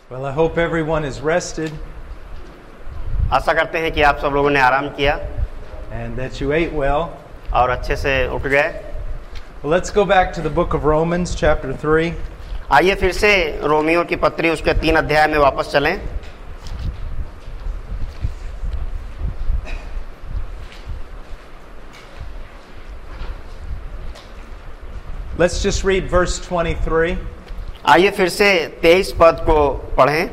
Well, I hope everyone is rested आशा करते हैं कि आप सब लोगों ने आराम किया and that you ate well. और अच्छे से उठ गए। Well, let's go back to the book of Romans, chapter 3. आइए फिर से रोमियो की पत्री उसके 3 अध्याय में वापस चलें। Let's just read verse 23. आइए फिर से 23 पद को पढ़ें।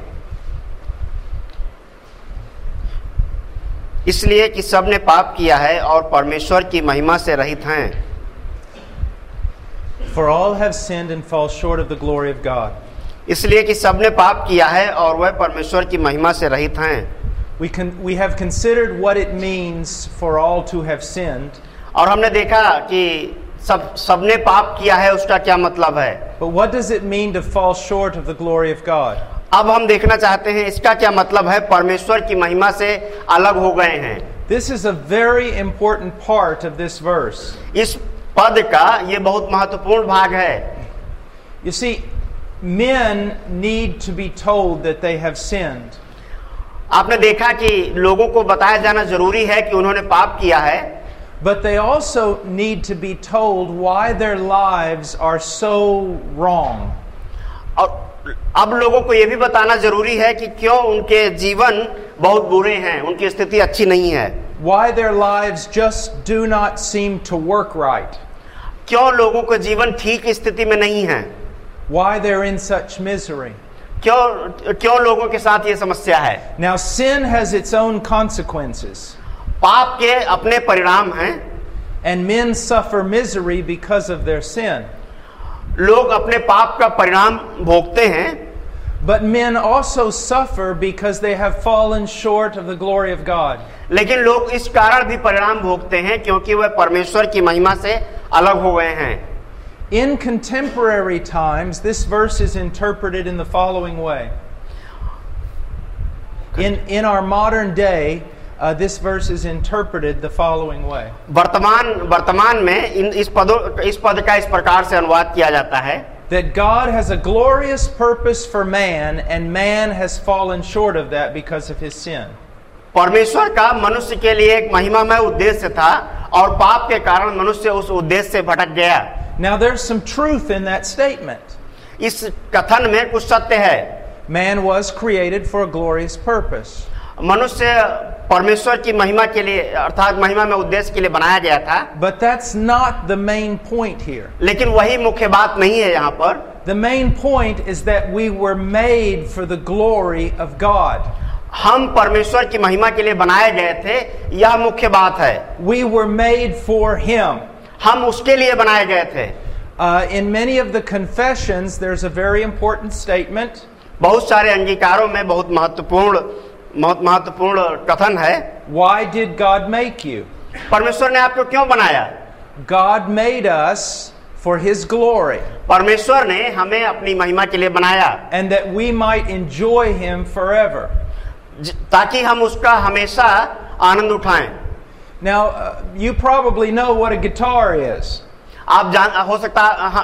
इसलिए कि सब ने पाप किया है और परमेश्वर की महिमा से रहित हैं। For all have sinned and fall short of the glory of God. इसलिए कि सब ने पाप किया है और वह परमेश्वर की महिमा से रहित हैं। We have considered what it means for all to have sinned. और हमने देखा कि सबने पाप किया है उसका क्या मतलब है। But what does it mean to fall short of the glory of God? अब हम देखना चाहते हैं इसका क्या मतलब है, परमेश्वर की महिमा से अलग हो गए हैं। This is a very important part of this verse. इस पद का ये बहुत महत्वपूर्ण भाग है। You see, men need to be told that they have sinned. आपने देखा कि लोगों को बताया जाना जरूरी है कि उन्होंने पाप किया है। But they also need to be told why their lives are so wrong. और अब लोगों को यह भी बताना जरूरी है कि क्यों उनके जीवन बहुत बुरे हैं, उनकी स्थिति अच्छी नहीं है। Why their lives just do not seem to work right. क्यों लोगों के जीवन ठीक स्थिति में नहीं है। Why they're in such misery. क्यों लोगों के साथ ये समस्या है। Now sin has its own consequences. पाप के अपने परिणाम हैं। And men suffer misery because of their sin. लोग अपने पाप का परिणाम भोगते हैं। But men also suffer because they have fallen short of the glory of God. लेकिन लोग इस कारण भी परिणाम भोगते हैं क्योंकि वह परमेश्वर की महिमा से अलग हो गए हैं। In contemporary times, this verse is interpreted in the following way. In our modern day, this verse is interpreted the following way. वर्तमान में इस पद का इस प्रकार से अनुवाद किया जाता है। That God has a glorious purpose for man and man has fallen short of that because of his sin. परमेश्वर का मनुष्य के लिए एक महिमामय उद्देश्य था और पाप के कारण मनुष्य उस उद्देश्य से भटक गया। Now there's some truth in that statement. इस कथन में कुछ सत्य है। Man was created for a glorious purpose. मनुष्य परमेश्वर की महिमा के लिए अर्थात महिमा में उद्देश्य के लिए बनाया गया था। But that's not the main point here. लेकिन वही मुख्य बात नहीं है यहाँ पर। The main point is that we were made for the glory of God. हम परमेश्वर की महिमा के लिए बनाए गए थे, यह मुख्य बात है। We were made for Him. हम उसके लिए बनाए गए थे। In many of the confessions, there's a very important statement. बहुत सारे अंगीकारों में बहुत महत्वपूर्ण कथन है। Why did God make you? परमेश्वर ने आपको क्यों बनाया? God made us for His glory. परमेश्वर ने हमें अपनी महिमा के लिए बनाया। And that we might enjoy Him forever. ताकि हम उसका हमेशा आनंद उठाएं। Now, you probably know what a guitar is. हो सकता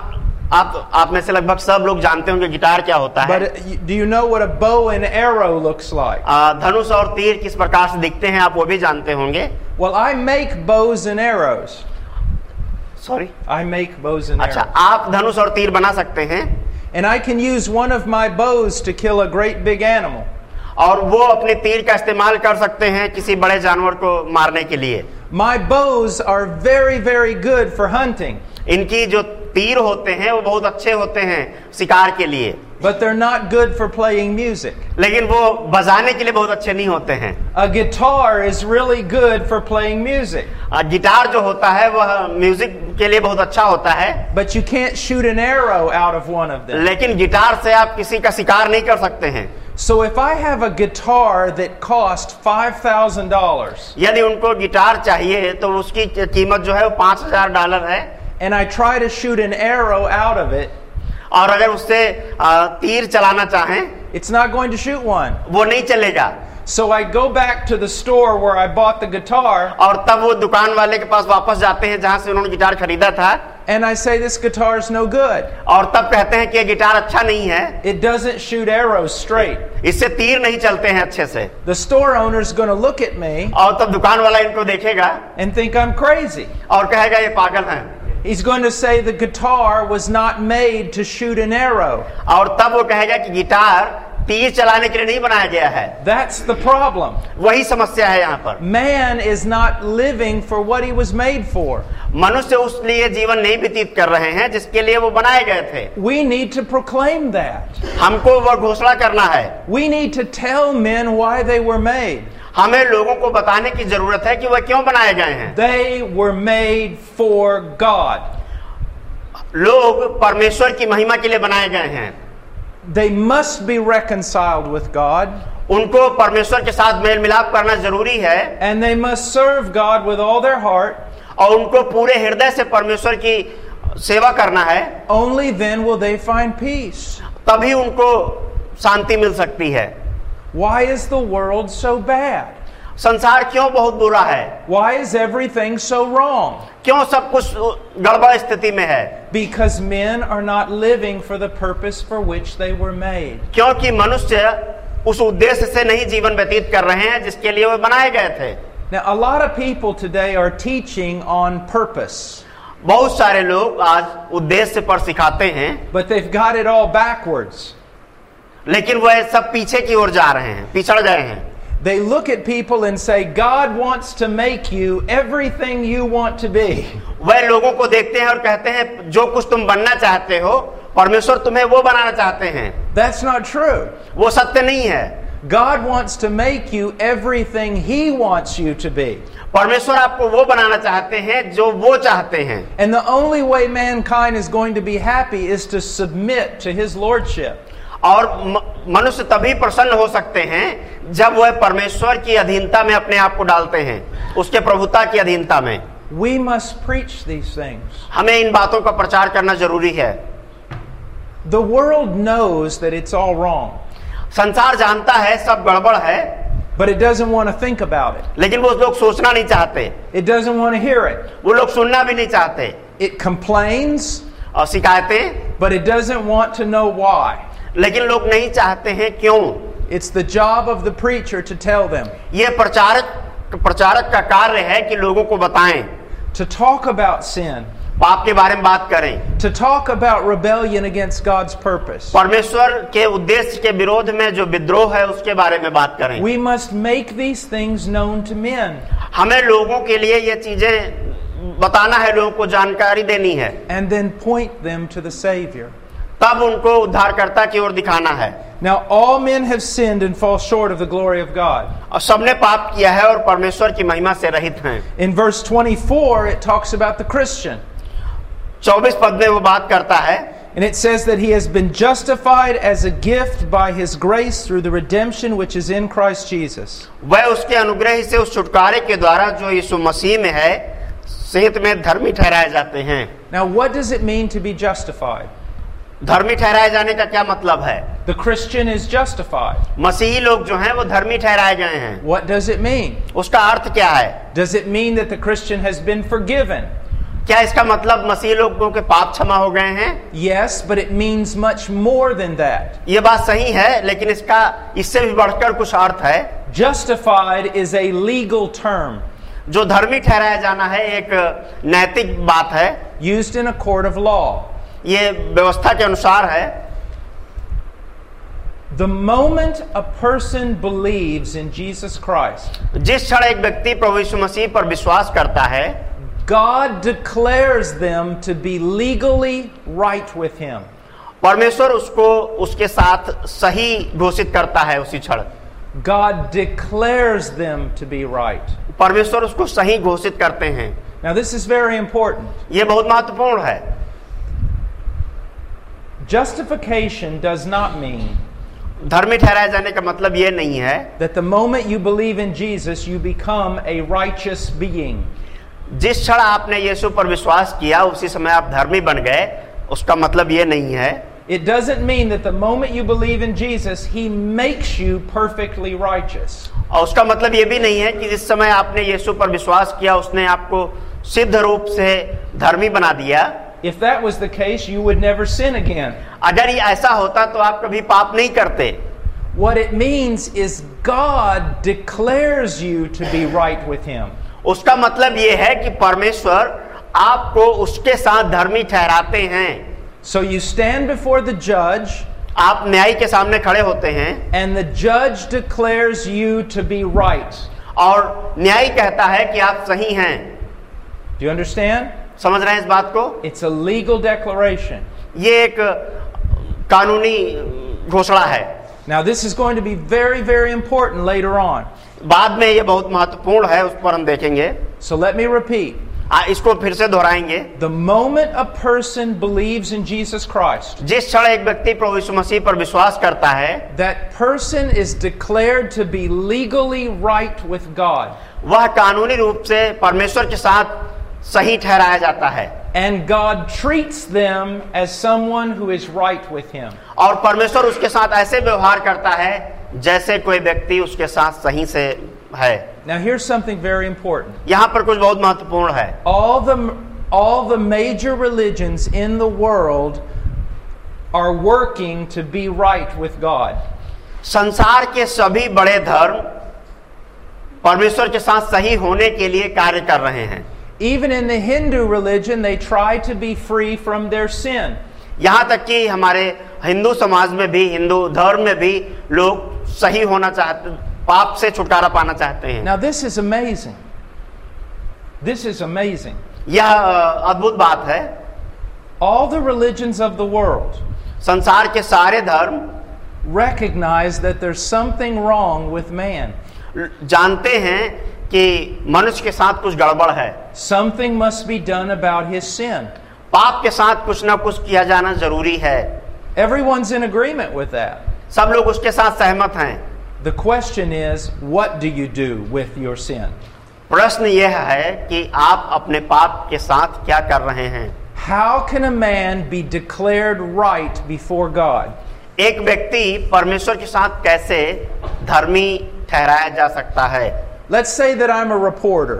आप में से लगभग सब लोग जानते होंगे गिटार क्या होता है। But do you know what a bow and arrow looks like? धनुष और तीर किस प्रकार से दिखते हैं आप वो भी जानते होंगे। Well, I make bows and arrows. Sorry? I make bows and arrows. अच्छा, आप धनुष और तीर बना सकते हैं। And I can use one of my bows to kill a great big animal. और वो अपने तीर का इस्तेमाल कर सकते हैं किसी बड़े जानवर को मारने के लिए। My bows are very, very good for hunting. इनकी जो तीर होते हैं वो बहुत अच्छे होते हैं शिकार के लिए। But they're not good for playing music. लेकिन वो बजाने के लिए बहुत अच्छे नहीं होते हैं। A guitar is really good for playing music. Guitar जो होता है वह म्यूजिक के लिए बहुत अच्छा होता है। But you can't shoot an arrow out of one of them. लेकिन गिटार से आप किसी का शिकार नहीं कर सकते हैं। So if I have a guitar that cost $5,000, यदि उनको गिटार चाहिए तो उसकी कीमत जो है वो $5,000 है। and I try to shoot an arrow out of it, और अगर उससे तीर चलाना चाहें, it's not going to shoot one. वो नहीं चलेगा। So I go back to the store where I bought the guitar, और तब वो दुकान वाले के पास वापस जाते हैं जहां से उन्होंने गिटार खरीदा था। And I say this guitar is no good. और तब कहते हैं कि ये गिटार अच्छा नहीं है, It doesn't shoot arrows straight. इससे तीर नहीं चलते हैं अच्छे से। The store owner's going to look at me और तब दुकान वाला इनको देखेगा and think I'm crazy. और कहेगा ये पागल हैं। He's going to say the guitar was not made to shoot an arrow. और तब वो कहेगा कि गिटार तीर चलाने के लिए नहीं बनाया गया है। That's the problem. वही समस्या है यहाँ पर। Man is not living for what he was made for. मनुष्य उस लिए जीवन नहीं व्यतीत कर रहे हैं जिसके लिए वो बनाए गए थे। We need to proclaim that. हमको वह घोषणा करना है। We need to tell men why they were made. हमें लोगों को बताने की जरूरत है कि वह क्यों बनाए गए हैं। They were made for God. लोग परमेश्वर की महिमा के लिए बनाए गए हैं। They must be reconciled with God. उनको परमेश्वर के साथ मेल मिलाप करना जरूरी है। And they must serve God with all their heart. और उनको पूरे हृदय से परमेश्वर की सेवा करना है। Only then will they find peace. तभी उनको शांति मिल सकती है। Why is the world so bad? संसार क्यों बहुत बुरा है? Why is everything so wrong? क्यों सब कुछ गड़बड़ स्थिति में है? Because men are not living for the purpose for which they were made. क्योंकि मनुष्य उस उद्देश्य से नहीं जीवन व्यतीत कर रहे हैं जिसके लिए वे बनाए गए थे। Now, a lot of people today are teaching on purpose, बहुत सारे लोग आज उद्देश्य पर सिखाते हैं, but they've got it all backwards. लेकिन वह सब पीछे की ओर जा रहे हैं, पिछड़ गए हैं। They look at people and say, God wants to make you everything you want to be. वह लोगों को देखते हैं और कहते हैं जो कुछ तुम बनना चाहते हो परमेश्वर तुम्हें वो बनाना चाहते हैं। That's not true. वो सत्य नहीं है। God wants to make you everything He wants you to be. परमेश्वर आपको वो बनाना चाहते हैं जो वो चाहते हैं। And the only way mankind is going to be happy is to submit to His Lordship. और मनुष्य तभी प्रसन्न हो सकते हैं जब वह परमेश्वर की अधीनता में अपने आप को डालते हैं, उसके प्रभुता की अधीनता में। We must preach these things. हमें इन बातों का प्रचार करना जरूरी है। The world knows that it's all wrong, संसार जानता है सब गड़बड़ है, but it doesn't want to think about it. लेकिन वो लोग सोचना नहीं चाहते, It doesn't want to hear it. वो लोग सुनना भी नहीं चाहते। It complains, और शिकायतें, but it doesn't want to know why. लेकिन लोग नहीं चाहते हैं क्यों। It's the job of the preacher to tell them, ये प्रचारक का कार्य है कि लोगों को बताएं, to talk about sin, पाप के बारे में बात करें, to talk about rebellion against God's purpose. परमेश्वर के उद्देश्य के विरोध में जो विद्रोह है उसके बारे में बात करें। We must make these things known to men. हमें लोगों के लिए ये चीजें बताना है, लोगों को जानकारी देनी है, And then point them to the Savior. तब उनको उद्धारकर्ता की ओर दिखाना है। Now all men have sinned and fall short of the glory of God. और सबने पाप किया है और परमेश्वर की महिमा से रहित हैं। In verse 24 it talks about the Christian. 24 पद में वो बात करता है, And it says that he has been justified as a gift by his grace through the redemption which is in Christ Jesus. वह उसके अनुग्रह से उस छुटकारे के द्वारा जो यीशु मसीह में है सहित में धर्मी ठहराए जाते हैं। Now what does it mean to be justified? धर्मी ठहराए जाने का क्या मतलब है? The Christian is justified. मसीही लोग जो हैं वो धर्मी ठहराए गए हैं। What does it mean? उसका अर्थ क्या है? Does it mean that the Christian has been forgiven? क्या इसका मतलब मसीही लोगों के पाप क्षमा हो गए हैं? Yes, but it means much more than that. ये बात सही है, लेकिन इससे भी बढ़कर कुछ अर्थ है। Justified is a legal term जो धर्मी ठहराया जाना है एक नैतिक बात है, used in a court of law. ये व्यवस्था के अनुसार है। The moment a person believes in Jesus Christ, जिस क्षण एक व्यक्ति प्रभु यीशु मसीह पर विश्वास करता है, God declares them to be legally right with Him. परमेश्वर उसको उसके साथ सही घोषित करता है उसी क्षण। God declares them to be right. परमेश्वर उसको सही घोषित करते हैं। Now this is very important. ये बहुत महत्वपूर्ण है। Justification does not mean धर्मी ठहराए जाने का मतलब ये नहीं है that the moment you believe in Jesus you become a righteous being. जिस क्षण आपने यीशु पर विश्वास किया उसी समय आप धर्मी बन गए, उसका मतलब ये नहीं है। It doesn't mean that the moment you believe in Jesus he makes you perfectly righteous. और उसका मतलब ये भी नहीं है कि जिस समय आपने यीशु पर विश्वास किया उसने आपको सिद्ध रूप से धर्मी बना दिया। If that was the case, you would never sin again. अगर ये ऐसा होता तो आप कभी पाप नहीं करते. What it means is God declares you to be right with Him. उसका मतलब ये है कि परमेश्वर आपको उसके साथ धर्मी ठहराते हैं. So you stand before the judge, आप न्याय के सामने खड़े होते हैं, and the judge declares you to be right. और न्याय कहता है कि आप सही हैं. Do you understand? समझ रहे हैं इस बात को? It's a legal declaration. ये एक कानूनी घोषणा है. Now this is going to be very, very important later on. बाद में ये बहुत महत्वपूर्ण है, उस पर हम देखेंगे. So let me repeat. इसको फिर से दोहराएंगे. The moment a person believes in Jesus Christ, जिस क्षण एक व्यक्ति प्रभु यीशु मसीह पर विश्वास करता है, that person is declared to be legally right with God. वह कानूनी रूप से परमेश्वर के साथ सही ठहराया जाता है. And God treats them as someone who is right with Him. और परमेश्वर उसके साथ ऐसे व्यवहार करता है जैसे कोई व्यक्ति उसके साथ सही से है. Now here's something very important. यहाँ पर कुछ बहुत महत्वपूर्ण है. All the major religions in the world are working to be right with God. संसार के सभी बड़े धर्म परमेश्वर के साथ सही होने के लिए कार्य कर रहे हैं. Even in the Hindu religion, they try to be free from their sin. यहाँ तक कि हमारे हिंदू समाज में भी, हिंदू धर्म में भी लोग सही होना चाहते, पाप से छुटकारा पाना चाहते हैं. Now this is amazing. This is amazing. यह अद्भुत बात है. All the religions of the world संसार के सारे धर्म recognize that there's something wrong with man. जानते हैं कि मनुष्य के साथ कुछ गड़बड़ है. Something must be done about his sin. पाप के साथ कुछ ना कुछ किया जाना जरूरी है. Everyone's in agreement with that. सब लोग उसके साथ सहमत हैं. The question is, what do you do with your sin? प्रश्न यह है कि आप अपने पाप के साथ क्या कर रहे हैं. How can a man be declared right before God? एक व्यक्ति परमेश्वर के साथ कैसे धर्मी ठहराया जा सकता है. Let's say that I'm a reporter.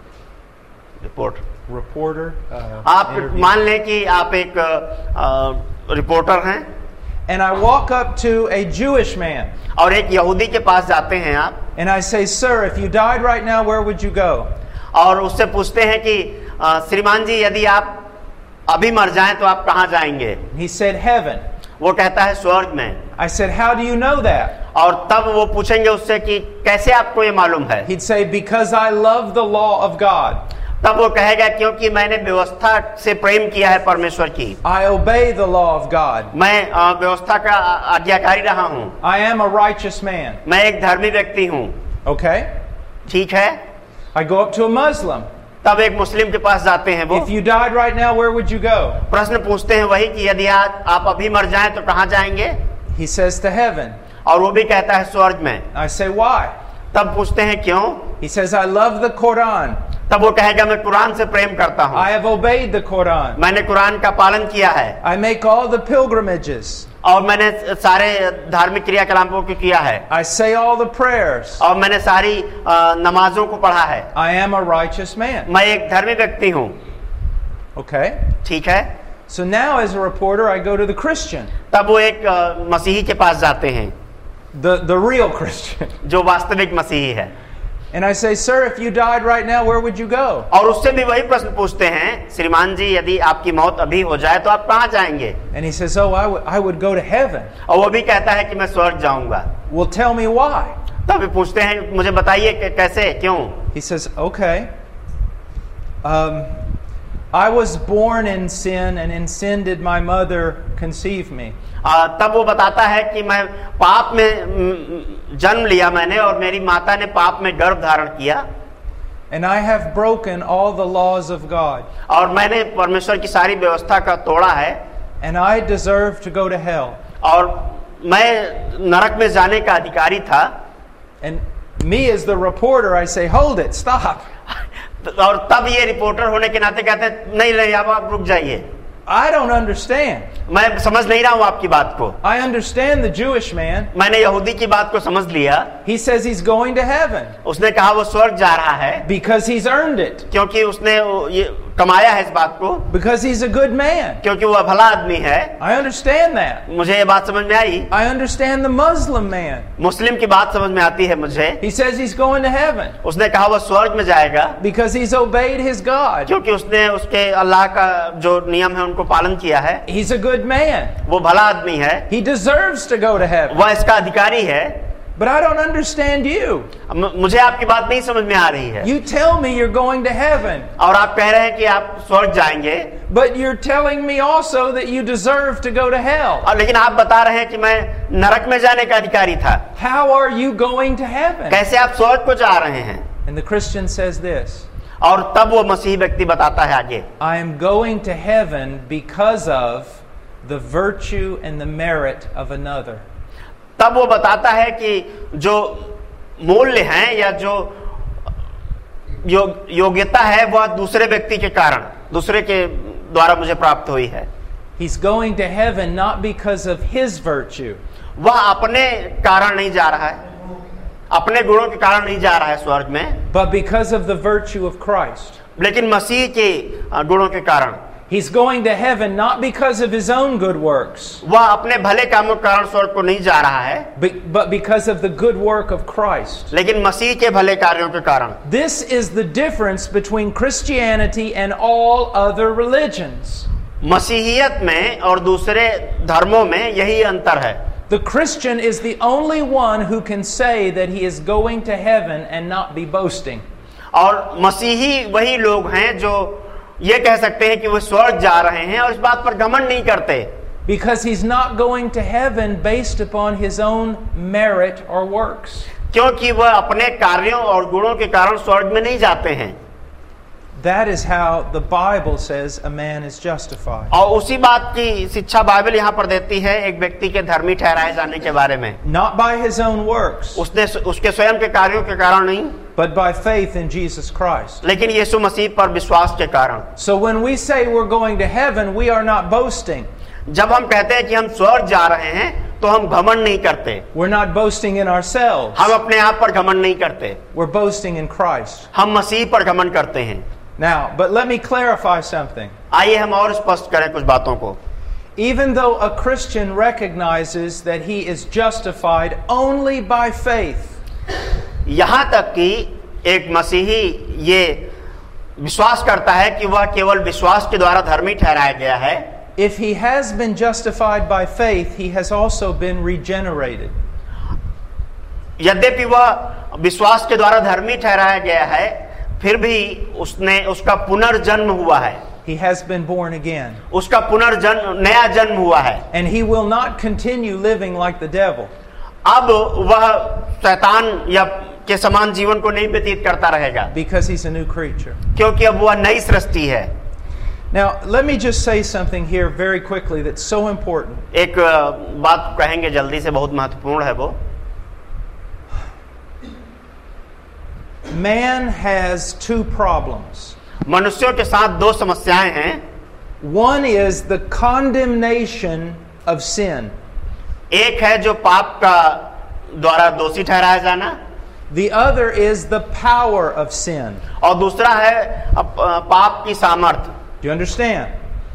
Reporter. आप मान लें कि आप एक रिपोर्टर हैं. And I walk up to a Jewish man. और एक यहूदी के पास जाते हैं आप. And I say, sir, if you died right now, where would you go? और उससे पूछते हैं कि श्रीमान जी, यदि आप अभी मर जाएं तो आप कहाँ जाएंगे. He said, heaven. वो कहता है स्वर्ग में. I said, how do you know that? और तब वो पूछेंगे उससे कि कैसे आपको ये मालूम है. He'd say, because I love the law of God. तब वो कहेगा क्योंकि मैंने व्यवस्था से प्रेम किया है परमेश्वर की. I obey the law of God. मैं व्यवस्था का आज्ञाकारी रहा हूँ. I am a righteous man. मैं एक धर्मी व्यक्ति हूँ. Okay? ठीक है. I go up to a Muslim. तब एक मुस्लिम के पास जाते हैं वो. If you died right now, where would you go? प्रश्न पूछते हैं वही कि यदि आप अभी मर जाएं तो कहाँ जाएंगे. He says to heaven. और वो भी कहता है स्वर्ग में. I say, why? तब पूछते हैं क्यों. He says, I love the Quran. तब वो कहेगा मैं कुरान से प्रेम करता हूँ. I have obeyed the Quran. मैंने कुरान का पालन किया है. I make all the pilgrimages. और मैंने सारे धार्मिक क्रियाकलापों को किया है. I say all the prayers. और मैंने सारी नमाजों को पढ़ा है. I am a righteous man. मैं एक धर्मी व्यक्ति हूँ. Okay? ठीक है. So now as a reporter I go to the Christian. तब वो एक मसीही के पास जाते हैं. The real Christian. जो वास्तविक मसीही है. And I say, sir, if you died right now, where would you go? और उससे भी वही प्रश्न पूछते हैं, श्रीमान जी, यदि आपकी मौत अभी हो जाए तो आप कहाँ जाएंगे. And he says, oh, I would go to heaven. और वो भी कहता है कि मैं स्वर्ग जाऊंगा. Well, tell me why. तब भी पूछते हैं मुझे बताइए कैसे, क्यों. He says, okay. I was born in sin, and in sin did my mother conceive me. तब वो बताता है कि मैं पाप में जन्म लिया मैंने और मेरी माता ने पाप में गर्भ धारण किया. And I have broken all the laws of God. और मैंने परमेश्वर की सारी व्यवस्था का तोड़ा है. And I deserve to go to hell. और मैं नरक में जाने का अधिकारी था. And me as the reporter, I say, hold it, stop. और तब ये रिपोर्टर होने के नाते कहते हैं नहीं अब आप रुक जाइए. I don't understand. मैं समझ नहीं रहा हूँ आपकी बात को. I understand the Jewish man. मैंने यहूदी की बात को समझ लिया. He says he's going to heaven. उसने कहा वो स्वर्ग जा रहा है. Because he's earned it. क्योंकि उसने ये कमाया है इस बात को, because he's a good man. क्योंकि वह भला आदमी है। I understand that. मुझे ये बात समझ में आई। I understand the Muslim man. मुस्लिम की बात समझ में आती है मुझे। He says he's going to heaven उसने कहा वह स्वर्ग में जाएगा, because he's obeyed his God. क्योंकि उसने उसके अल्लाह का जो नियम है उनको पालन किया है। He's a good man. वो भला आदमी है, He deserves to go to heaven. वह इसका अधिकारी है। But I don't understand you. मुझे आपकी बात नहीं समझ में आ रही है। You tell me you're going to heaven, और आप कह रहे हैं कि आप स्वर्ग जाएंगे, but you're telling me also that you deserve to go to hell. और लेकिन आप बता रहे हैं कि मैं नरक में जाने का अधिकारी था। How are you going to heaven? कैसे आप स्वर्ग को जा रहे हैं? And the Christian says this, और तब वो मसीही व्यक्ति बताता है आगे, I am going to heaven because of the virtue and the merit of another. तब वो बताता है कि जो मूल्य हैं या जो योग्यता है वह दूसरे व्यक्ति के कारण, दूसरे के द्वारा मुझे प्राप्त हुई है। He's going to heaven not because of his virtue. वह अपने कारण नहीं जा रहा है, अपने गुणों के कारण नहीं जा रहा है स्वर्ग में, but because of the virtue of Christ. लेकिन मसीह के गुणों के कारण। He's going to heaven not because of his own good works, वह अपने भले कामों के कारण स्वर्ग को नहीं जा रहा है, but because of the good work of Christ. लेकिन मसीह के भले कार्यों के कारण। This is the difference between Christianity and all other religions. मसीहियत में और दूसरे धर्मों में यही अंतर है। The Christian is the only one who can say that he is going to heaven and not be boasting. और मसीही वही लोग हैं जो ये कह सकते हैं कि वो स्वर्ग जा रहे हैं और इस बात पर घमंड नहीं करते, because he's not going to heaven based upon his own merit or works. क्योंकि वह अपने कार्यों और गुणों के कारण स्वर्ग में नहीं जाते हैं। That is how the Bible says a man is justified. और उसी बात की शिक्षा बाइबल यहाँ पर देती है एक व्यक्ति के धर्मी ठहराए जाने के बारे में। Not by his own works, उसके स्वयं के कार्यों के कारण नहीं, but by faith in Jesus Christ. लेकिन यीशु मसीह पर विश्वास के कारण। So when we say we're going to heaven, we are not boasting. जब हम कहते हैं कि हम स्वर्ग जा रहे हैं तो हम घमंड नहीं करते। We're not boasting in ourselves. हम अपने आप पर घमंड नहीं करते, We're boasting in Christ. हम मसीह पर घमंड करते हैं। Now, but let me clarify something. आइए हम और स्पष्ट करें कुछ बातों को। Even though a Christian recognizes that he is justified only by faith, यहाँ तक कि एक मसीही ये विश्वास करता है कि वह केवल विश्वास के द्वारा धर्मी ठहराया गया है, if he has been justified by faith, he has also been regenerated. यद्यपि वह विश्वास के द्वारा धर्मी ठहराया गया है, फिर भी उसका पुनर्जन्म हुआ है। He has been born again. उसका पुनर्जन्म, नया जन्म हुआ है। And he will not continue living like the devil. अब वह शैतान या के समान जीवन को नहीं व्यतीत करता रहेगा, because he's a new creature. क्योंकि अब वह नई सृष्टि है। Now, let me just say something here very quickly that's so important. एक बात कहेंगे जल्दी से, बहुत महत्वपूर्ण है वो। Man has two problems. मनुष्यों के साथ दो समस्याएं हैं। One is the condemnation of sin. एक है जो पाप का द्वारा दोषी ठहराया जाना, The other is the power of sin. और दूसरा है पाप की सामर्थ्य। Do you understand?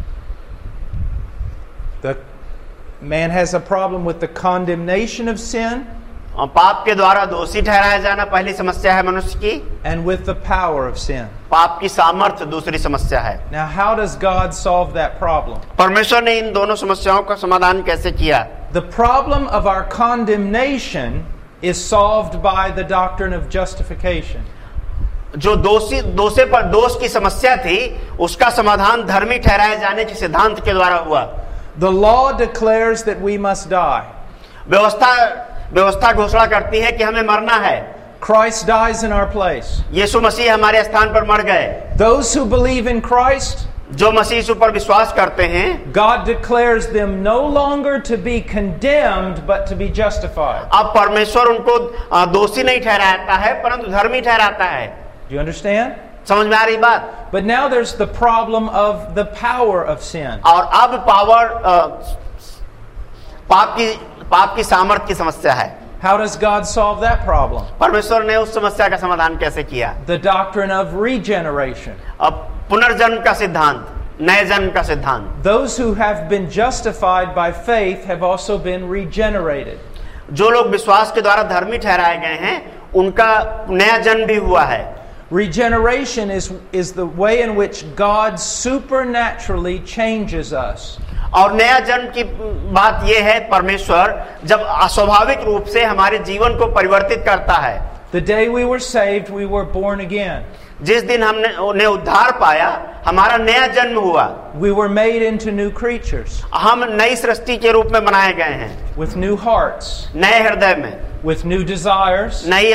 The man has a problem with the condemnation of sin, पाप के द्वारा दोषी ठहराया जाना पहली समस्या है मनुष्य की, and with the power of sin. पाप की सामर्थ्य दूसरी समस्या है। Now, how does God solve that problem? परमेश्वर ने इन दोनों समस्याओं का समाधान कैसे किया? The problem of our condemnation is solved by the doctrine of justification. जो दोष की समस्या थी, उसका समाधान धर्मी ठहराए जाने के सिद्धांत के द्वारा हुआ। The law declares that we must die. व्यवस्था घोषणा करती है कि हमें मरना है। Christ dies in our place. यीशु मसीह हमारे स्थान पर मर गए। Those who believe in Christ, जो मसीह यीशु पर विश्वास करते हैं, God declares them no longer to be condemned but to be justified. अब परमेश्वर उनको दोषी नहीं ठहराता है परंतु धर्मी ठहराता है। Do you understand? समझ में आ रही बात? But now there's the problem of the power of sin. और अब पाप की सामर्थ्य की समस्या है। How does God solve that problem? परमेश्वर ने उस समस्या का समाधान कैसे किया? The doctrine of regeneration. अब पुनर्जन्म का सिद्धांत, नए जन्म का सिद्धांत। Those who have been justified by faith have also been regenerated. जो लोग विश्वास के द्वारा धर्मी ठहराए गए हैं, उनका नया जन्म भी हुआ है। Regeneration is the way in which God supernaturally changes us. और नया जन्म की बात यह है, परमेश्वर जब अस्वाभाविक रूप से हमारे जीवन को परिवर्तित करता है। The day we were saved, we were born again. जिस दिन हमने उद्धार पाया, हमारा नया जन्म हुआ। We were made into new creatures. हम नई सृष्टि के रूप में बनाए गए हैं, with new hearts, नए हृदय में, with new desires, नई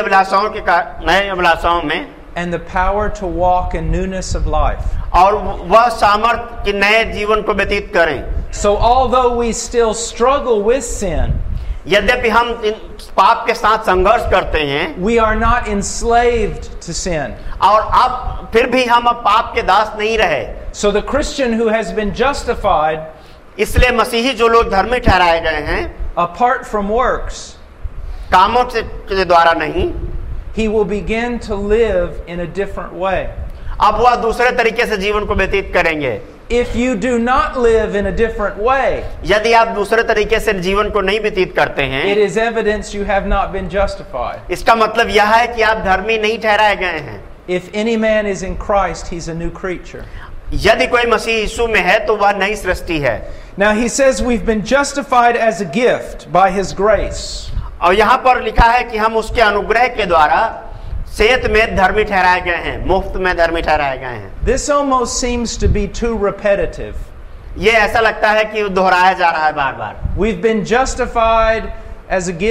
अभिलाषाओं में, and the power to walk in newness of life. और वह सामर्थ्य कि नए जीवन को व्यतीत करें। So although we still struggle with sin, यद्यपि हम पाप के साथ संघर्ष करते हैं, we are not enslaved to sin. और अब फिर भी हम अब पाप के दास नहीं रहे। So the Christian who has been justified, इसलिए मसीही जो लोग धर्मी ठहराए गए हैं, apart from works, कामों के द्वारा नहीं, he will begin to live in a different way. अब वह दूसरे तरीके से जीवन को व्यतीत करेंगे। If you do not live in a different way, यदि आप दूसरे तरीके से जीवन को नहीं व्यतीत करते हैं, it is evidence you have not been justified. इसका मतलब यह है कि आप धर्मी नहीं ठहराए गए हैं। If any man is in Christ, he's a new creature. यदि कोई मसीह यीशु में है तो वह नई सृष्टि है। Now he says we've been justified as a gift by his grace. और यहाँ पर लिखा है कि हम उसके अनुग्रह के द्वारा सेत में धर्मी ठहराए गए हैं, मुफ्त में धर्मी ठहराए गए हैं। This almost seems to be too repetitive. ये ऐसा लगता है कि दोहराया जा रहा है बार बार। We've been justified as a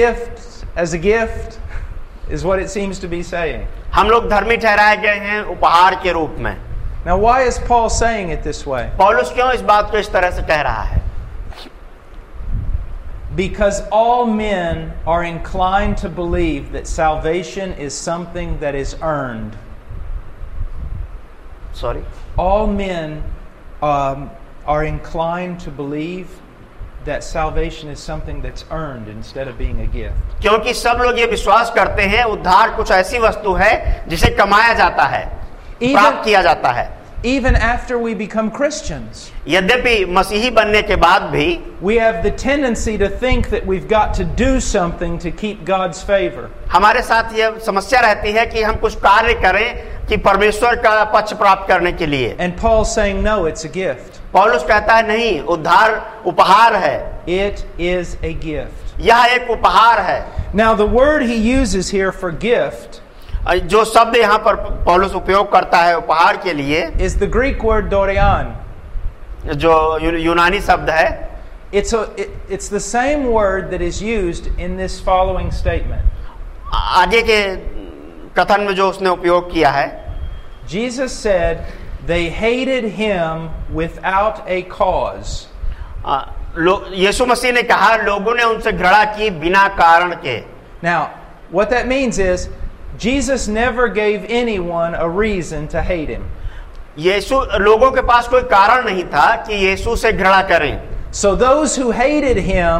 gift is what it seems to be saying. हम लोग धर्मी ठहराए गए हैं उपहार के रूप में। Now why is Paul saying it this way? पौलुस क्यों इस बात को इस तरह से कह रहा है? Because all men are inclined to believe that salvation is something that is earned. Sorry. All men are inclined to believe that salvation is something that's earned instead of being a gift. क्योंकि सब लोग ये विश्वास करते हैं उद्धार कुछ ऐसी वस्तु है जिसे कमाया जाता है, प्राप्त किया जाता है। Even after we become Christians, यद्यपि मसीही बनने के बाद भी we have the tendency to think that we've got to do something to keep God's favor. हमारे साथ यह समस्या रहती है कि हम कुछ कार्य करें कि परमेश्वर का पक्ष प्राप्त करने के लिए। And Paul's saying no, it's a gift. पौलुस कहता है नहीं, उद्धार उपहार है। It is a gift. यह एक उपहार है। Now the word he uses here for gift जो शब्द यहाँ पर पौलुस उपयोग करता है उपहार के लिए is the Greek word dorean. जो यूनानी शब्द है, it's the same word that is used in this following statement. आगे के कथन में जो उसने उपयोग किया है, Jesus said they hated him without a cause. यीशु मसीह ने कहा लोगों ने उनसे घृणा की बिना कारण के। Now, what that means is Jesus never gave anyone a reason to hate him. यीशु लोगों के पास कोई कारण नहीं था कि यीशु से घृणा करें। So those who hated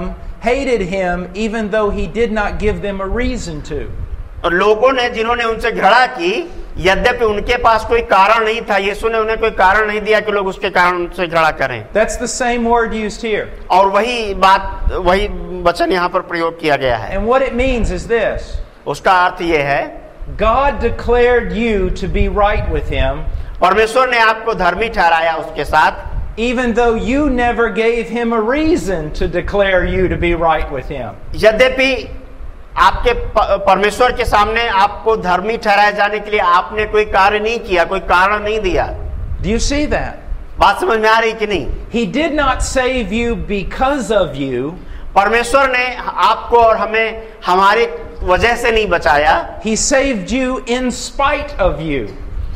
him even though he did not give them a reason to. और लोगों ने जिन्होंने उनसे घृणा की, यद्यपि उनके पास कोई कारण नहीं था, यीशु ने उन्हें कोई कारण नहीं दिया कि लोग उसके कारण उनसे घृणा करें। That's the same word used here. और वही वचन यहाँ पर प्रयोग किया गया है। And what it means is this. उसका अर्थ ये है, God declared you to be right with him. परमेश्वर ने आपको धर्मी ठहराया उसके साथ, even though you never gave him a reason to declare you to be right with him. यद्यपि आपके परमेश्वर के सामने आपको धर्मी ठहराए जाने के लिए आपने कोई कार्य नहीं किया, कोई कारण नहीं दिया। Do you see that? बात समझ में आ रही कि नहीं? He did not save you because of you. परमेश्वर ने आपको और हमें हमारी वजह से नहीं बचाया। He saved you in spite of you.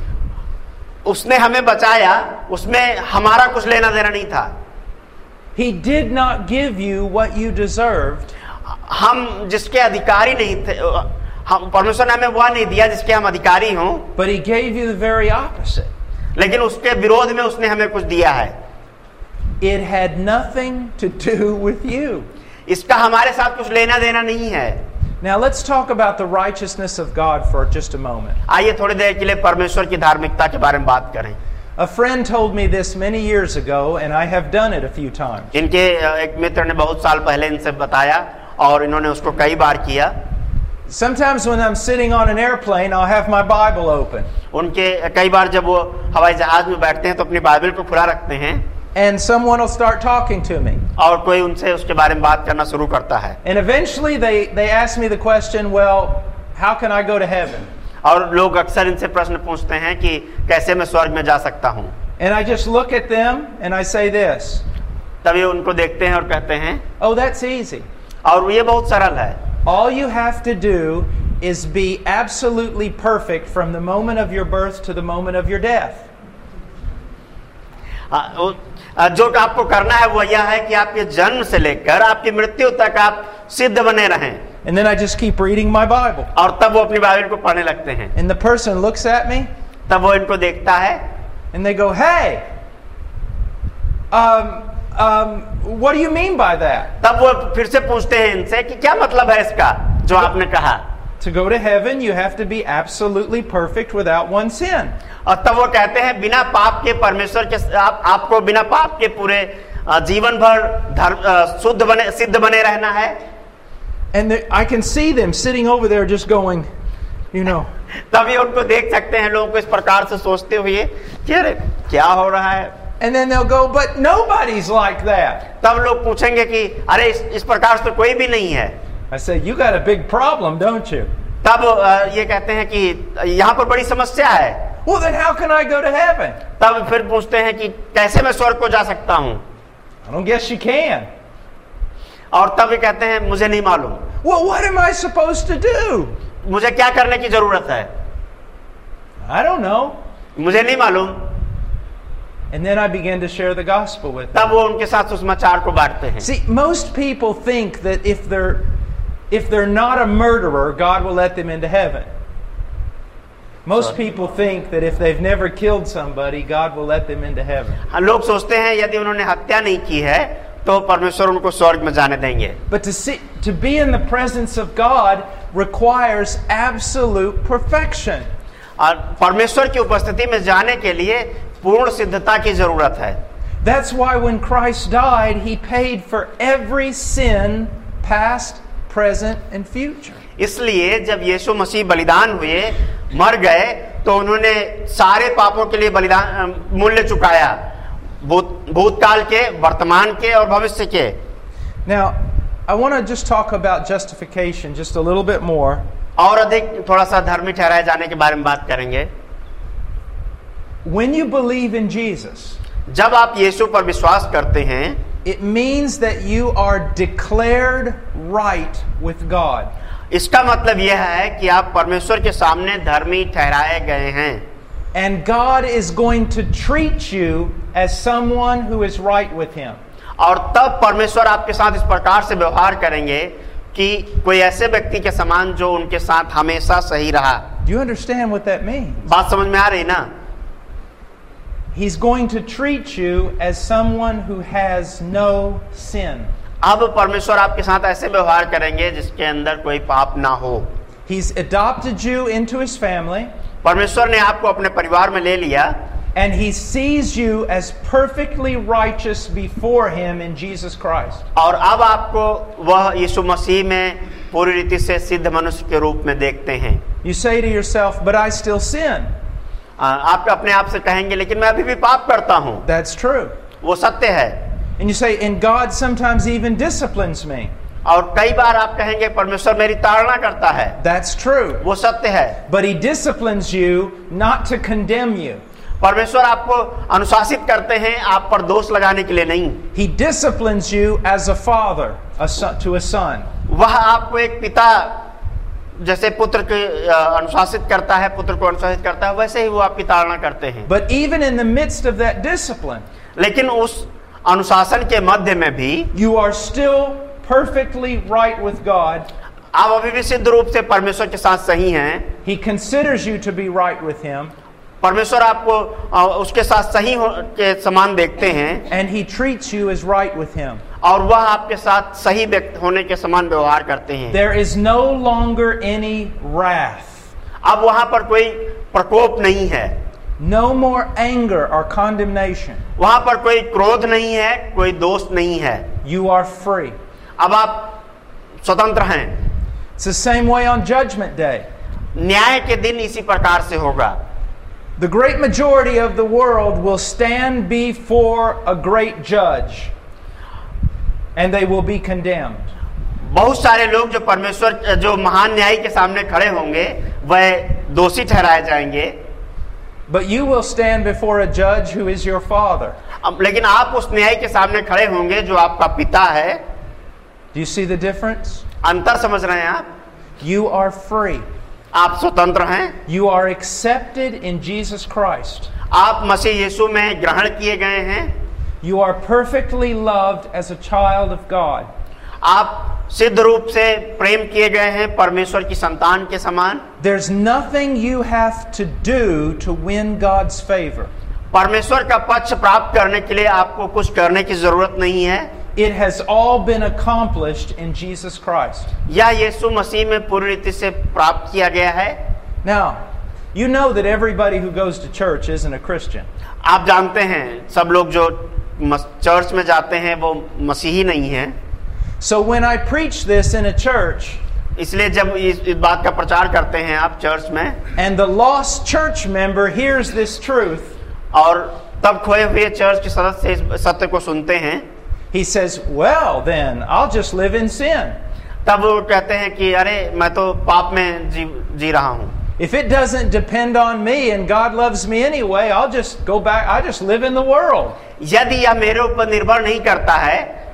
उसने हमें बचाया, उसमें हमारा कुछ लेना देना नहीं था। He did not give you what you deserved. हम जिसके अधिकारी नहीं थे, हम परमेश्वर ने हमें वह नहीं दिया जिसके हम अधिकारी हों, But he gave you the very opposite. लेकिन उसके विरोध में उसने हमें कुछ दिया है। It had nothing to do with you. इसका हमारे साथ कुछ लेना देना नहीं है। Now let's talk about the righteousness of God for just a moment. आइए थोड़ी देर के लिए परमेश्वर की धार्मिकता के बारे में बात करें। A friend told me this many years ago, and I have done it a few times. इनके एक मित्र ने बहुत साल पहले इनसे बताया और इन्होंने उसको कई बार किया. Sometimes when I'm sitting on an airplane, I'll have my Bible open. उनके कई बार जब वो हवाई जहाज में बैठते हैं तो अपनी बाइबल को खुला रखते हैं. And someone will start talking to me. और कोई उनसे उसके बारे में बात करना शुरू करता है. And eventually they ask me the question, well, how can I go to heaven? और लोग अक्सर इनसे प्रश्न पूछते हैं कि कैसे मैं स्वर्ग में जा सकता हूँ. And I just look at them and I say this. तभी उनको देखते हैं और कहते हैं, Oh, that's easy. और ये बहुत सरल है. All you have to do is be absolutely perfect from the moment of your birth to the moment of your death. जो आपको करना है वो यह है कि आपके जन्म से लेकर आपकी मृत्यु तक आप सिद्ध बने रहें. And then I just keep reading my Bible. और तब वो अपनी बाइबल को पढ़ने लगते हैं. And the person looks at me. तब वो इनको देखता है. And they go, hey, what do you mean by that? तब वो फिर से पूछते हैं इनसे कि क्या मतलब है इसका जो आपने कहा. To go to heaven, you have to be absolutely perfect without one sin. और तब वो कहते हैं बिना पाप के परमेश्वर के आपको बिना पाप के पूरे जीवन भर सिद्ध बने रहना है. And I can see them sitting over there just going, you know. तभी उनको देख सकते हैं लोगों को इस प्रकार से सोचते हुए कि अरे क्या हो रहा है. And then they'll go, but nobody's like that. तब लोग पूछेंगे कि अरे इस प्रकार से कोई भी नहीं है. I say, you got a big problem, don't you? तब ये कहते हैं कि यहाँ पर बड़ी समस्या है. Well, then how can I go to heaven? तब फिर पूछते हैं कि कैसे मैं स्वर्ग को जा सकता हूँ. I don't guess you can. और तब ये कहते हैं मुझे नहीं मालूम. Well, what am I supposed to do? मुझे क्या करने की जरूरत है. I don't know. मुझे नहीं मालूम. And then I began to share the gospel with them. तब वो उनके साथ सुसमाचार को बांटते हैं. See, most people think that if they're not a murderer, God will let them into heaven. Most people think that if they've never killed somebody, God will let them into heaven. लोग सोचते हैं यदि उन्होंने हत्या नहीं की है तो परमेश्वर उनको स्वर्ग में जाने देंगे. But to be in the presence of God requires absolute perfection. और परमेश्वर की उपस्थिति में जाने के लिए पूर्ण सिद्धता की जरूरत है. That's why when Christ died, he paid for every sin, past, present and future. इसलिए जब यीशु मसीह बलिदान हुए, मर गए, तो उन्होंने सारे पापों के लिए बलिदान मूल्य चुकाया. भूतकाल के, वर्तमान के और भविष्य के. Now, I want to just talk about justification just a little bit more. और अधिक थोड़ा सा धर्मी ठहराए जाने के बारे में बात करेंगे. When you believe in Jesus, जब आप यीशु पर विश्वास करते हैं, it means that you are declared right with God. इसका मतलब यह है कि आप परमेश्वर के सामने धर्मी ठहराए गए हैं. And God is going to treat you as someone who is right with Him. और तब परमेश्वर आपके साथ इस प्रकार से व्यवहार करेंगे कि कोई ऐसे व्यक्ति के समान जो उनके साथ हमेशा सही रहा. Do you understand what that means? बात समझ में आ रही ना? He's going to treat you as someone who has no sin. अब परमेश्वर आपके साथ ऐसे व्यवहार करेंगे जिसके अंदर कोई पाप ना हो. He's adopted you into His family. परमेश्वर ने आपको अपने परिवार में ले लिया. And He sees you as perfectly righteous before Him in Jesus Christ. और अब आपको वह यीशु मसीह में पूरी रीति से सिद्ध मनुष्य के रूप में देखते हैं. You say to yourself, but I still sin. आप अपने आप से कहेंगे लेकिन मैं अभी भी पाप करता हूँ. That's true. वो सत्य है. And you say, and God sometimes even disciplines me. और कई बार आप कहेंगे परमेश्वर मेरी ताड़ना करता है. That's true. वो सत्य है. But He disciplines you not to condemn you. परमेश्वर आपको अनुशासित करते हैं आप पर दोष लगाने के लिए नहीं. He disciplines you as a father to a son. वह आपको एक पिता जैसे पुत्र के अनुशासित करता है, पुत्र को अनुशासित करता है, वैसे ही वो आपकी ताड़ना करते हैं. But even in the midst of that discipline, लेकिन उस अनुशासन के मध्य में भी you are still perfectly right with God. आप अभी भी सिद्ध रूप से परमेश्वर के साथ सही हैं. He considers you to be right with Him. परमेश्वर आपको उसके साथ सही के समान देखते हैं. And He treats you as right with Him. और वह आपके साथ सही व्यक्ति होने के समान व्यवहार करते हैं. There is no longer any wrath. अब वहां पर कोई प्रकोप नहीं है. No more anger or condemnation. वहां पर कोई क्रोध नहीं है, कोई दोष नहीं है. You are free. अब आप स्वतंत्र हैं. It's the same way on Judgment Day. न्याय के दिन इसी प्रकार से होगा. The great majority of the world will stand before a great judge, and they will be condemned. बहुत सारे लोग जो परमेश्वर, जो महान न्यायी के सामने खड़े होंगे, वह दोषी ठहराए जाएंगे. But you will stand before a judge who is your father. लेकिन आप उस न्यायी के सामने खड़े होंगे जो आपका पिता है. Do you see the difference? अंतर समझ रहे हैं आप? You are free. आप स्वतंत्र हैं. You are accepted in Jesus Christ. आप मसीह यीशु में ग्रहण किए गए हैं. You are perfectly loved as a child of God. आप सिद्ध रूप से प्रेम किए गए हैं परमेश्वर की संतान के समान. There's nothing you have to do to win God's favor. परमेश्वर का पक्ष प्राप्त करने के लिए आपको कुछ करने की जरूरत नहीं है. It has all been accomplished in Jesus Christ. यह यीशु मसीह में पूरी रीति से प्राप्त किया गया है. Now, you know that everybody who goes to church isn't a Christian. आप जानते हैं सब लोग जो चर्च में जाते हैं वो मसीही नहीं हैं. So when I preach this in a church, इसलिए जब इस बात का प्रचार करते हैं आप चर्च में, and the lost church member hears this truth, और तब खोए हुए चर्च के सदस्य इस सत्य को सुनते हैं, he says, well then, I'll just live in sin. तब वो कहते हैं कि अरे मैं तो पाप में जी रहा हूँ. If it doesn't depend on me and God loves me anyway, I'll just go back, I just live in the world. यदि यह मेरे ऊपर निर्भर नहीं करता है,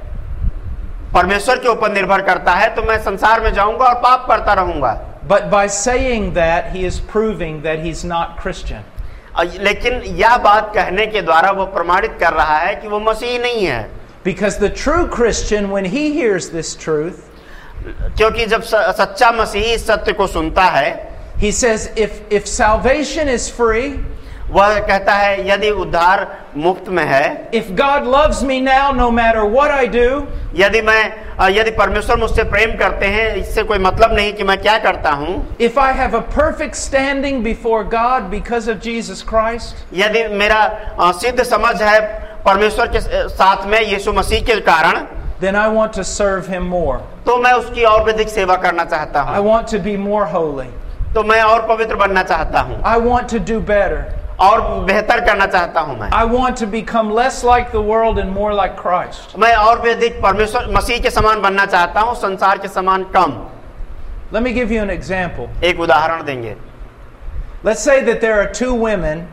परमेश्वर के ऊपर निर्भर करता है, तो मैं संसार में जाऊंगा और पाप करता रहूंगा. But by saying that, he is proving that he's not Christian. लेकिन यह बात कहने के द्वारा वो प्रमाणित कर रहा है कि वो मसीही नहीं है. Because the true Christian, when he hears this truth, क्योंकि जब सच्चा मसीही इस सत्य को सुनता है, he says, if salvation is free, वह कहता है यदि उद्धार मुफ्त में है, if God loves me now no matter what I do, यदि परमेश्वर मुझसे प्रेम करते हैं, इससे कोई मतलब नहीं कि मैं क्या करता हूँ. if I have a perfect standing before God because of Jesus Christ, यदि मेरा सिद्ध समझ है परमेश्वर के साथ में यीशु मसीह के कारण, then I want to serve him more. तो मैं उसकी और अधिक सेवा करना चाहता I हूँ. want to be more holy. तो मैं और पवित्र बनना चाहता हूँ, I want to do better. और बेहतर करना चाहता हूँ. मैं I want to become less like the world and more like Christ. मैं और भी अधिक परमेश्वर मसीह के समान बनना चाहता हूँ, संसार के समान कम. Let me give you an example. एक उदाहरण देंगे. Let's say that there are two women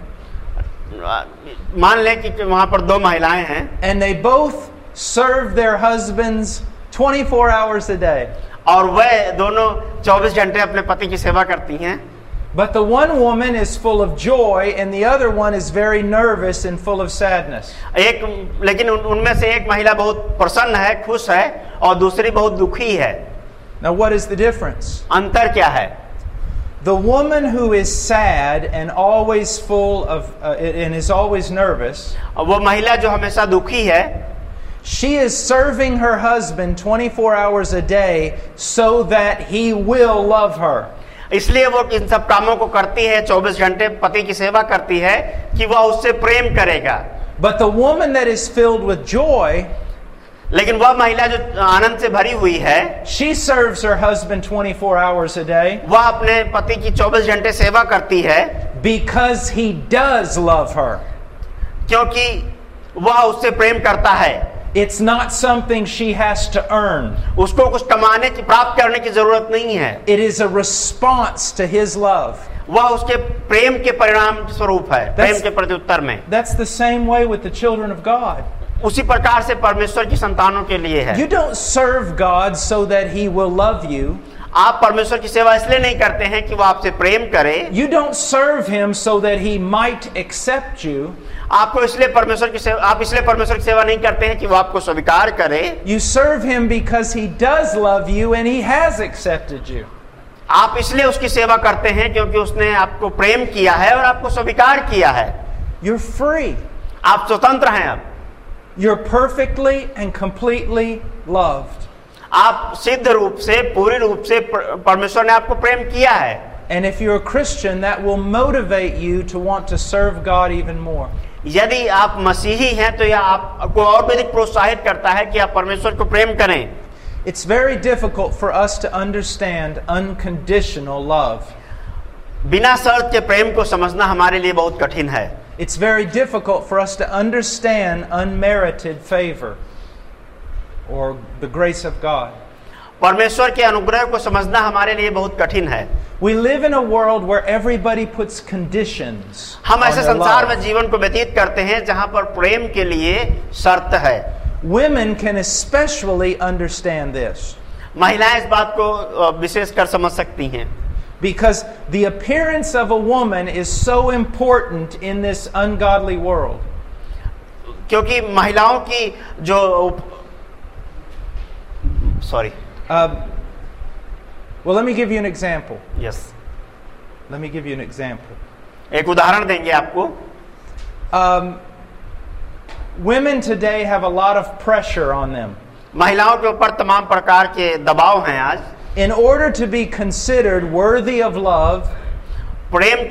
मान लें कि वहां पर दो महिलाएं हैं, and they both serve their husbands 24 hours a day. और वह दोनों 24 घंटे अपने पति की सेवा करती हैं. But the one woman is full of joy and the other one is very nervous and full of sadness. लेकिन उनमें से एक महिला बहुत प्रसन्न है, खुश है, और दूसरी बहुत दुखी है. Now what is the difference? अंतर क्या है? The woman who is sad and always full of and is always nervous, वो महिला जो हमेशा दुखी है, she is serving her husband 24 hours a day so that he will love her. इसलिए वो इन सब कामों को करती है, 24 घंटे पति की सेवा करती है कि वह उससे प्रेम करेगा. But the woman that is filled with joy, लेकिन वह महिला जो आनंद से भरी हुई है, she serves her husband 24 hours a day वह अपने पति की 24 घंटे सेवा करती है because he does love her. क्योंकि वह उससे प्रेम करता है. It's not something she has to earn. उसको कुछ कमाने की, प्राप्त करने की जरूरत नहीं है. It is a response to his love. वह उसके प्रेम के परिणाम स्वरूप है, प्रेम के प्रत्युत्तर में. That's the same way with the children of God. उसी प्रकार से परमेश्वर की संतानों के लिए है. You don't serve God so that he will love you. आप परमेश्वर की सेवा इसलिए नहीं करते हैं कि वो आपसे प्रेम करे. You don't serve him so that he might accept you. आप इसलिए परमेश्वर की सेवा नहीं करते हैं कि वो आपको स्वीकार करे. You serve him because he does love you and he has accepted you. आप इसलिए उसकी सेवा करते हैं क्योंकि उसने आपको प्रेम किया है और आपको स्वीकार किया है. You're free. आप स्वतंत्र हैं. अब You're perfectly and completely loved. आप सिद्ध रूप से, पूरी रूप से परमेश्वर ने आपको प्रेम किया है. And if you're a Christian, that will motivate you to want to serve God even more. यदि आप मसीही हैं तो यह आपको और भी अधिक प्रोत्साहित करता है कि आप परमेश्वर को प्रेम करें. It's very difficult for us to understand unconditional love. बिना शर्त के प्रेम को समझना हमारे लिए बहुत कठिन है. It's very difficult for us to understand unmerited favor or the grace of God. परमेश्वर के अनुग्रह को समझना हमारे लिए बहुत कठिन है. We live in a world where everybody puts conditions. हम ऐसे on their संसार love. में जीवन को व्यतीत करते हैं जहां पर प्रेम के लिए शर्त है. Women can especially understand this महिलाएं इस बात को विशेष कर समझ सकती हैं. because the appearance of a woman is so important in this ungodly world. क्योंकि महिलाओं की जो Well, let me give you an example. Yes. Let me give you an example. एक उदाहरण देंगे आपको. Women today have a lot of pressure on them. महिलाओं के ऊपर तमाम प्रकार के दबाव हैं आज. In order to be considered worthy of love, प्रेम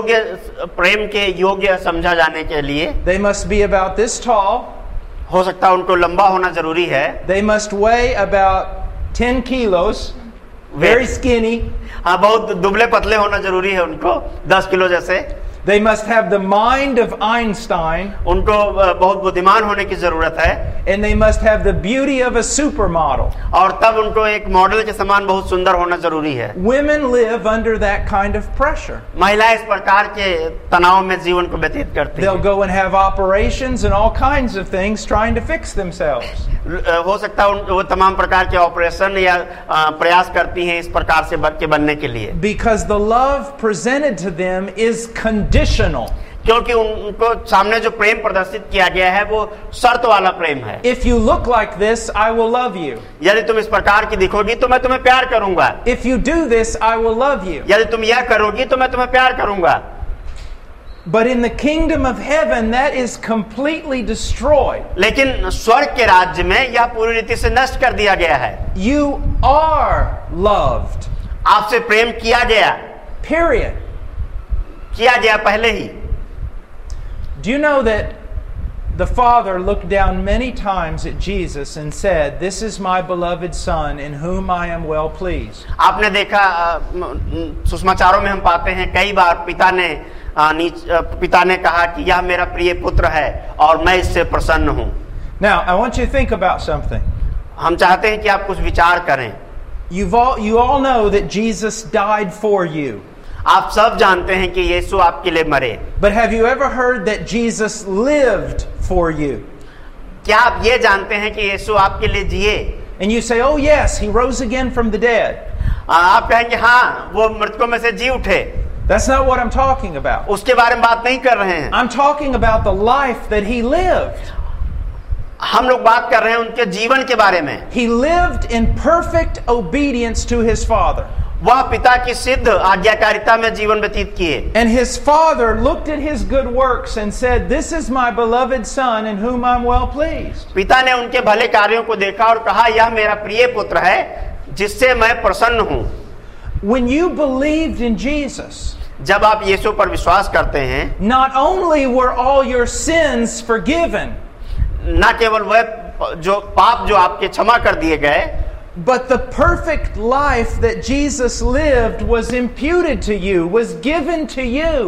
के योग्य समझा जाने के लिए they must be about this tall. हो सकता है उनको लंबा होना जरूरी है. They must weigh about 10 kilos. Very skinny. हाँ, बहुत दुबले पतले होना जरूरी है उनको, 10 किलो जैसे. They must have the mind of Einstein. उनको बहुत बुद्धिमान होने की जरूरत है. And they must have the beauty of a supermodel. और तब उनको एक मॉडल के समान बहुत सुंदर होना जरूरी है. Women live under that kind of pressure. महिलाएं इस प्रकार के तनाव में जीवन को व्यतीत करती हैं. They'll go and have operations and all kinds of things trying to fix themselves. हो सकता है वो तमाम प्रकार के ऑपरेशन या प्रयास करती हैं इस प्रकार से बनने के लिए. Because the love presented to them is conditional. क्योंकि उनको सामने जो प्रेम प्रदर्शित किया गया है वो शर्त वाला प्रेम है. If you look like this, I will love you. यदि तुम इस प्रकार की दिखोगी तो मैं तुम्हें प्यार करूंगा. If you do this, I will love you. यदि तुम यह करोगी तो मैं तुम्हें प्यार करूंगा. But in the kingdom of heaven, that is completely destroyed. लेकिन स्वर्ग के राज्य में यह पूरी रीति से नष्ट कर दिया गया है. You are loved. आपसे प्रेम किया गया. Period. किया गया पहले ही. Do you know that the Father looked down many times at Jesus and said, "This is my beloved Son in whom I am well pleased." आपने देखा सुसमाचारों में हम पाते हैं कई बार पिता ने कहा कि यह मेरा प्रिय पुत्र है और मैं इससे प्रसन्न हूं. Now, I want you to think about something. हम चाहते हैं कि आप कुछ विचार करें. You all know that Jesus died for you. आप सब जानते हैं कि यीशु आपके लिए मरे. But have you ever heard that Jesus lived for you? क्या आप ये जानते हैं कि यीशु आपके लिए जिए? And you say, "Oh yes, he rose again from the dead." आप कहेंगे हाँ, वो मृतकों में से जी उठे. That's not what I'm talking about. उसके बारे में बात नहीं कर रहे हैं. I'm talking about the life that he lived. हम लोग बात कर रहे हैं उनके जीवन के बारे में. He lived in perfect obedience to his Father. वह पिता की सिद्ध आज्ञाकारिता में जीवन व्यतीत किए. And his father looked at his good works and said, "This is my beloved Son in whom I'm well pleased." पिता ने उनके भले कार्यों को देखा और कहा यह मेरा प्रिय पुत्र है जिससे मैं प्रसन्न हूं. When you believed in Jesus, जब आप यीशु पर विश्वास करते हैं, not only were all your sins forgiven, न केवल वह जो पाप जो आपके क्षमा कर दिए गए, but the perfect life that Jesus lived was imputed to you, was given to you.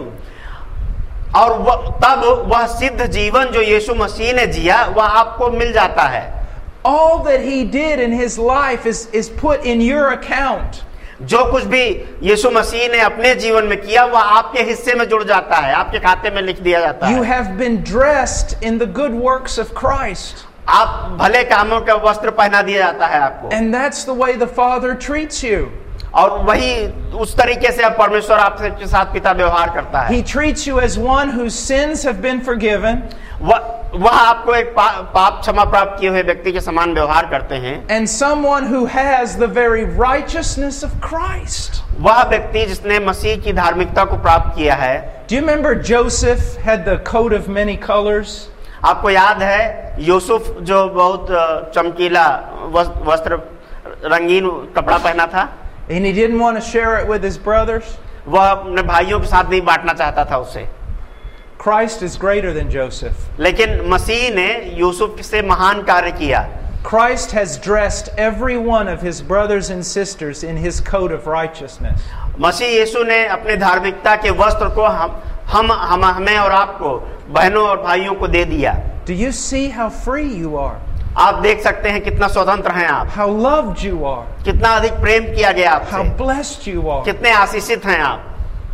और तब वह सिद्ध जीवन जो यीशु मसीह ने जिया वह आपको मिल जाता है. All that he did in his life is put in your account. जो कुछ भी यीशु मसीह ने अपने जीवन में किया वह आपके हिस्से में जुड़ जाता है, आपके खाते में लिख दिया जाता है. You have been dressed in the good works of Christ. आप भले कामों का वस्त्र पहना दिया जाता है आपको. And that's the way the Father treats you. और वही उस तरीके से अब परमेश्वर आपके साथ पिता व्यवहार करता है. He treats you as one whose sins have been forgiven. वह आपको एक पाप क्षमा प्राप्त किए हुए व्यक्ति के समान व्यवहार करते हैं. And someone who has the very righteousness of Christ. वह व्यक्ति जिसने मसीह की धार्मिकता को प्राप्त किया है. Do you remember Joseph had the coat of many colors? आपको याद है यूसुफ जो बहुत चमकीला वस्त्र रंगीन कपड़ा पहना था. And he didn't want to share it with his brothers. वह अपने भाइयों के साथ नहीं बांटना चाहता था उसे। Christ is greater than Joseph. लेकिन मसीह ने यूसुफ से महान कार्य किया। Christ has dressed every one of his brothers and sisters in his coat of righteousness. मसीह यीशु ने अपने धार्मिकता के वस्त्र को हमें और आपको, बहनों और भाइयों को दे दिया। Do you see how free you are? आप देख सकते हैं कितना स्वतंत्र हैं आप, How loved you are? कितना अधिक प्रेम किया गया How आपसे, blessed you are? कितने आशीषित हैं आप।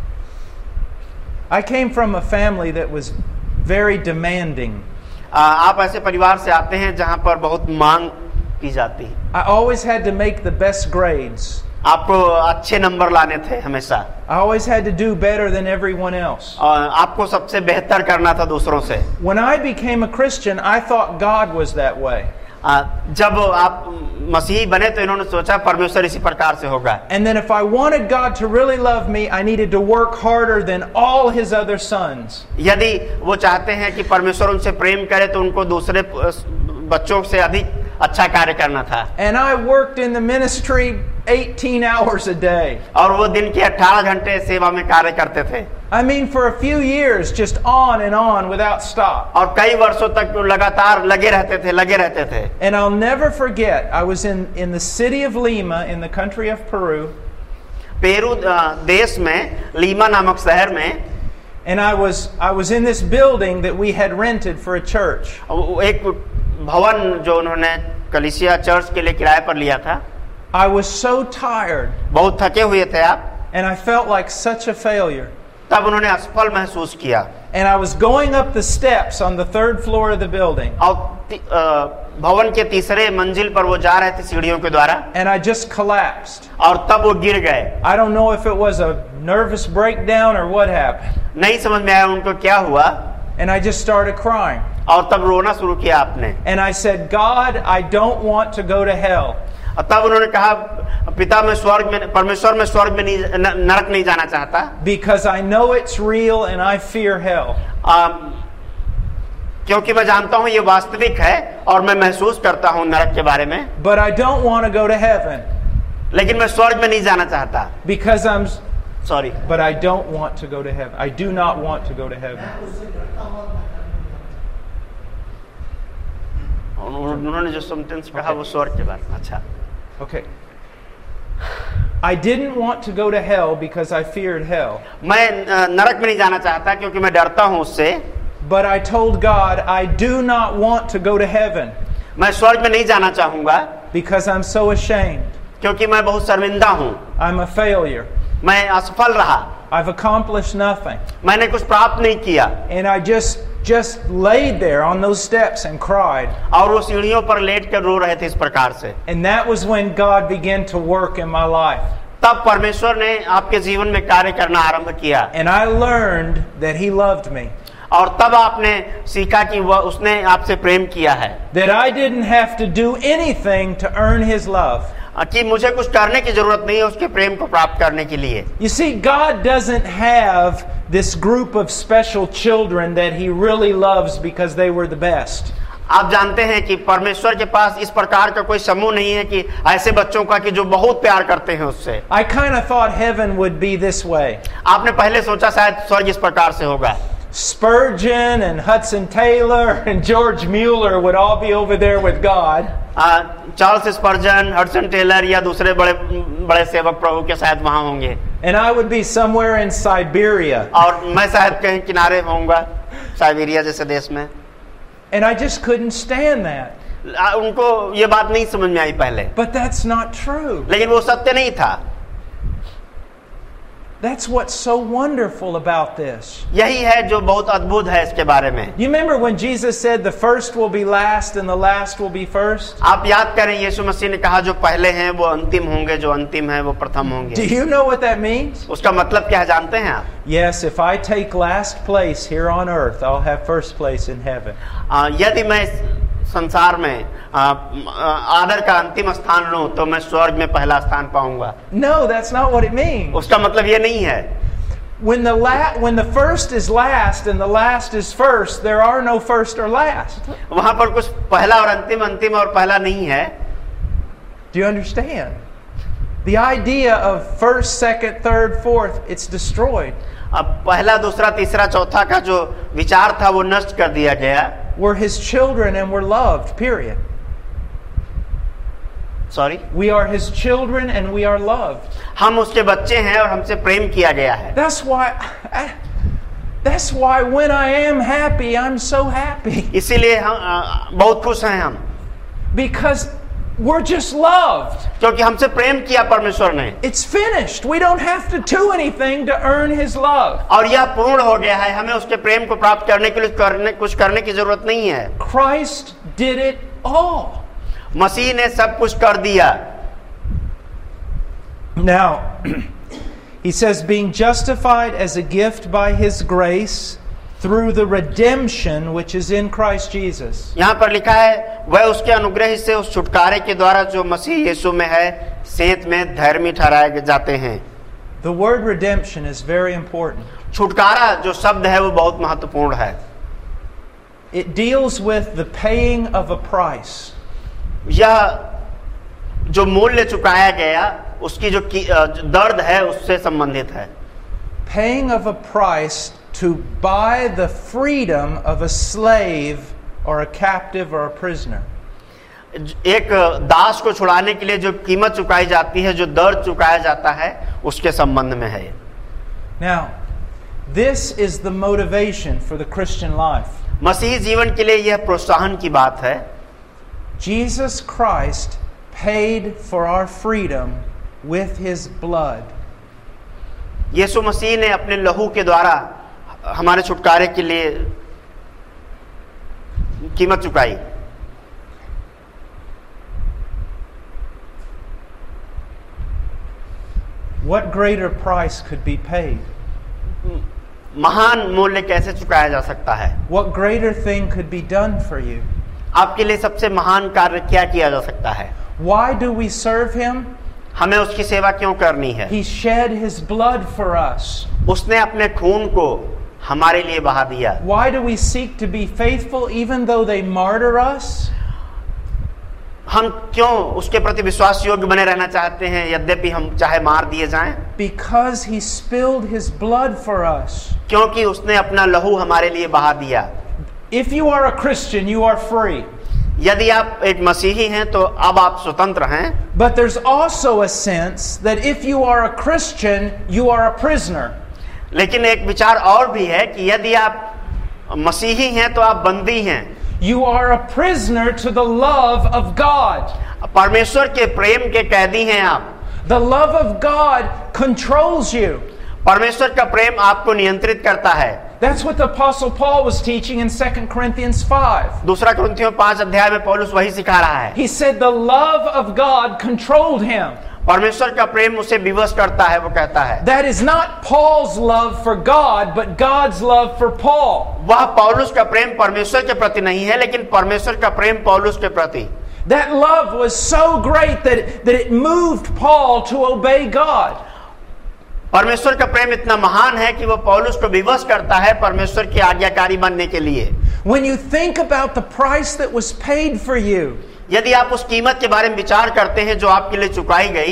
I came from a family that was very demanding. आप ऐसे परिवार से आते हैं जहां पर बहुत मांग की जाती है। I always had to make the best grades. आपको अच्छे नंबर लाने थे हमेशा, I always had to do better than everyone else. और आपको सबसे बेहतर करना था दूसरों से। When I became a Christian, I thought God was that way. जब आप मसीही बने तो इन्होंने सोचा परमेश्वर इसी प्रकार से होगा। And then if I wanted God to really love me, I needed to work harder than all his other sons. यदि वो चाहते हैं कि परमेश्वर उनसे प्रेम करे तो उनको दूसरे बच्चों से अधिक अच्छा कार्य करना था। And I worked in the ministry 18 hours a day. और वो दिन के 18 घंटे सेवा में कार्य करते थे। I mean, for a few years, just on and on without stop. और कई वर्षों तक लगातार लगे रहते थे। And I'll never forget, I was in the city of Lima in the country of Peru. Peru देश में लीमा नामक शहर में, And I was in this building that we had rented for a church. एक भवन जो उन्होंने कलीसिया चर्च के लिए किराए पर लिया था। I was so tired. बहुत थके हुए थे आप। And I felt like such a failure. तब उन्होंने असफल महसूस किया। And I was going up the steps on the 3rd floor of the building. और भवन के तीसरे मंजिल पर वो जा रहे थे सीढ़ियों के द्वारा। And I just collapsed. और तब वो गिर गए। I don't know if it was a nervous breakdown or what happened. नहीं समझ में आया उनको क्या हुआ। And I just started crying. और तब रोना शुरू किया आपने। And I said, God, I don't want to go to hell. तब उन्होंने कहा, पिता मैं स्वर्ग में, परमेश्वर मैं स्वर्ग में नरक नहीं जाना चाहता। Because I know it's real and I fear hell. क्योंकि मैं जानता हूँ ये वास्तविक है और मैं महसूस करता हूँ नरक के बारे में। But I don't want to go to heaven. लेकिन मैं स्वर्ग में नहीं जाना चाहता। Because I'm sorry. But I don't want to go to heaven. I do not want to go to heaven. उन्होंने जो सेंटेंस कहा वो स्वर्ग के बारे में। अच्छा। Okay. I didn't want to go to hell because I feared hell. मैं नरक में नहीं जाना चाहता क्योंकि मैं डरता हूँ उससे। But I told God I do not want to go to heaven. मैं स्वर्ग में नहीं जाना चाहूँगा। Because I'm so ashamed. क्योंकि मैं बहुत शर्मिंदा हूँ। I'm a failure. मैं असफल रहा। I've accomplished nothing. मैंने कुछ प्राप्त नहीं किया। And I just laid there on those steps and cried. और वो सीढ़ियों पर लेट कर रो रहे थे इस प्रकार से। And that was when God began to work in my life. तब परमेश्वर ने आपके जीवन में कार्य करना आरंभ किया। And I learned that He loved me. और तब आपने सीखा कि वह उसने आपसे प्रेम किया है। That I didn't have to do anything to earn His love. कि मुझे कुछ करने की जरूरत नहीं है उसके प्रेम को प्राप्त करने के लिए। You see, God doesn't have this group of special children that He really loves because they were the best. आप जानते हैं कि परमेश्वर के पास इस प्रकार का कोई समूह नहीं है कि ऐसे बच्चों का कि जो बहुत प्यार करते हैं उससे। I kind of thought heaven would be this way. आपने पहले सोचा शायद स्वर्ग इस प्रकार से होगा। Spurgeon and Hudson Taylor and George Mueller would all be over there with God. Charles Spurgeon, Hudson Taylor या दूसरे बड़े सेवक प्रभु के शायद वहां होंगे। And I would be somewhere in Siberia. और मैं शायद कहीं किनारे होऊंगा, साइबेरिया जैसे देश में। And I just couldn't stand that. उनको ये बात नहीं समझ में आई पहले। But that's not true. लेकिन वो सत्य नहीं था। That's what's so wonderful about this. यही है जो बहुत अद्भुत है इसके बारे में। You remember when Jesus said the first will be last and the last will be first? आप याद करें यीशु मसीह ने कहा जो पहले हैं वो अंतिम होंगे, जो अंतिम है वो प्रथम होंगे। Do you know what that means? उसका मतलब क्या है जानते हैं आप? Yes, if I take last place here on earth, I'll have first place in heaven. यदि मैं संसार में आदर का अंतिम स्थान लूं तो मैं स्वर्ग में पहला स्थान पाऊंगा। No, that's not what it means. उसका मतलब ये नहीं है। When the first is last and the last is first, there are no first or last. वहां पर कुछ पहला और अंतिम, अंतिम और पहला नहीं है। Do you understand? The idea of first, second, third, fourth, it's destroyed. अब पहला, दूसरा, तीसरा, चौथा का जो विचार था वो नष्ट कर दिया गया. We're His children and we're loved, period. Sorry, We are His children and we are loved. हम उसके बच्चे हैं और हमसे प्रेम किया गया है. That's why when I am happy, I'm so happy. इसीलिए हम बहुत खुश हैं हम. Because we're just loved. क्योंकि हमसे प्रेम किया परमेश्वर ने. It's finished. We don't have to do anything to earn His love. और यह पूर्ण हो गया है. हमें उसके प्रेम को प्राप्त करने के लिए कुछ करने की जरूरत नहीं है. Christ did it all. मसीह ने सब कुछ कर दिया. Now, he says, being justified as a gift by His grace through the redemption which is in Christ Jesus. यहाँ पर लिखा है वह उसके अनुग्रह से उस छुटकारे के द्वारा जो मसीह यीशु में है सेंत में धर्मी ठहराए जाते हैं. The word redemption is very important. छुटकारा जो शब्द है वो बहुत महत्वपूर्ण है. It deals with the paying of a price. यह जो मूल्य चुकाया गया उसकी जो दर्द है उससे संबंधित है. Paying of a price to buy the freedom of a slave or a captive or a prisoner. एक दास को छुड़ाने के लिए जो कीमत चुकाई जाती है, जो दर्द चुकाया जाता है, उसके संबंध में है. Now, this is the motivation for the Christian life. मसीही जीवन के लिए यह प्रोत्साहन की बात है. Jesus Christ paid for our freedom with His blood. यीशु मसीह ने अपने लहू के द्वारा हमारे छुटकारे के लिए कीमत चुकाई. What greater price could be paid? महान मूल्य कैसे चुकाया जा सकता है? What greater thing could be done for you? आपके लिए सबसे महान कार्य क्या किया जा सकता है? Why do we serve Him? हमें उसकी सेवा क्यों करनी है? He shed His blood for us. उसने अपने खून को हमारे लिए बहा दिया. Why do we seek to be faithful even though they martyr us? हम क्यों उसके प्रति विश्वास योग्य बने रहना चाहते हैं यद्यपि हम चाहे मार दिए जाएं? Because He spilled His blood for us. क्योंकि उसने अपना लहू हमारे लिए बहा दिया. If you are a Christian, you are free. यदि आप एक मसीही हैं तो अब आप स्वतंत्र हैं. But there's also a sense that if you are a Christian, you are a prisoner. लेकिन एक विचार और भी है कि यदि आप मसीही हैं तो आप बंदी हैं. You are a prisoner to the love of God. परमेश्वर के प्रेम के कैदी हैं आप. The love of God controls you. परमेश्वर का प्रेम आपको नियंत्रित करता है. That's what the Apostle Paul was teaching in 2 Corinthians 5. दूसरा कुरिन्थियों 5 अध्याय में पौलुस वही सिखा रहा है. He said the love of God controlled him. परमेश्वर का प्रेम उसे विवश करता है. वो कहता है That is not Paul's love for God, but God's love for Paul. वह पौलुस का प्रेम परमेश्वर के प्रति नहीं है लेकिन परमेश्वर का प्रेम पौलुस के प्रति. That love was so great that it moved Paul to obey God. परमेश्वर का प्रेम इतना महान है कि वो पौलुस को विवश करता है परमेश्वर की आज्ञाकारी बनने के लिए. When you think about the price that was paid for you, यदि आप उस कीमत के बारे में विचार करते हैं जो आपके लिए चुकाई गई,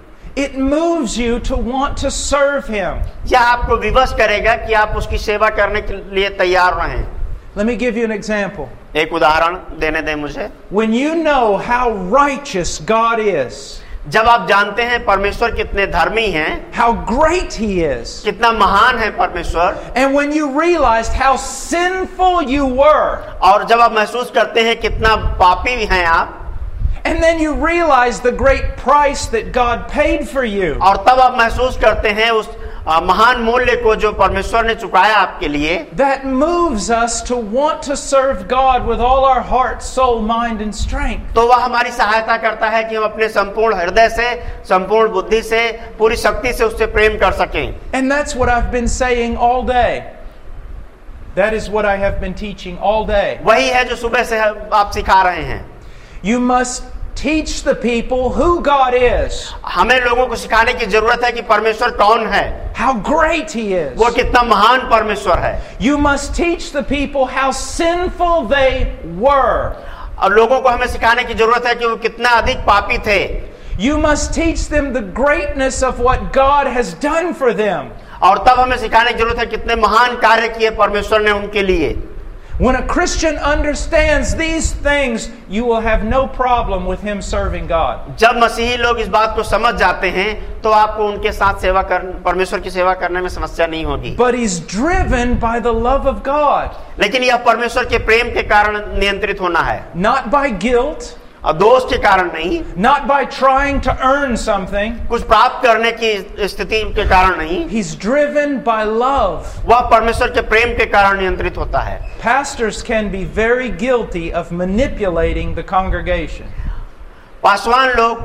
it moves you to want to serve Him. यह आपको विवश करेगा कि आप उसकी सेवा करने के लिए तैयार रहें. Let me give you an example. एक उदाहरण देने दें मुझे. When you know how righteous God is, जब आप जानते हैं परमेश्वर कितने धर्मी हैं, how great He is, कितना महान है परमेश्वर, and when you realized how sinful you were, और जब आप महसूस करते हैं कितना पापी हैं आप, and then you realize the great price that God paid for you, और तब आप महसूस करते हैं उस महान मूल्य को जो परमेश्वर ने चुकाया आपके लिए, that moves us to want to serve God with all our heart, soul, mind and strength. तो वह हमारी सहायता करता है कि हम अपने संपूर्ण हृदय से, संपूर्ण बुद्धि से, पूरी शक्ति से उससे प्रेम कर सकें. And that's what I've been saying all day. That is what I have been teaching all day. वही है जो सुबह से आप सिखा रहे हैं. You must teach the people who God is. हमें लोगों को सिखाने की जरूरत है कि परमेश्वर कौन है. How great He is. वो कितना महान परमेश्वर है. You must teach the people how sinful they were. और लोगों को हमें सिखाने की जरूरत है कि वो कितना अधिक पापी थे. You must teach them the greatness of what God has done for them. और तब हमें सिखाने की जरूरत है कितने महान कार्य किए परमेश्वर ने उनके लिए। When a Christian understands these things, you will have no problem with him serving God. जब मसीही लोग इस बात को समझ जाते हैं तो आपको उनके साथ परमेश्वर की सेवा करने में समस्या नहीं होगी। But he's driven by the love of God. लेकिन यह परमेश्वर के प्रेम के कारण नियंत्रित होना है, Not by guilt, और दोष के कारण नहीं, not by trying to earn something. कुछ प्राप्त करने की स्थिति के कारण नहीं, He's driven by love. वह परमेश्वर के प्रेम के कारण नियंत्रित होता है। Pastors can be very guilty of manipulating the congregation. Paswan लोग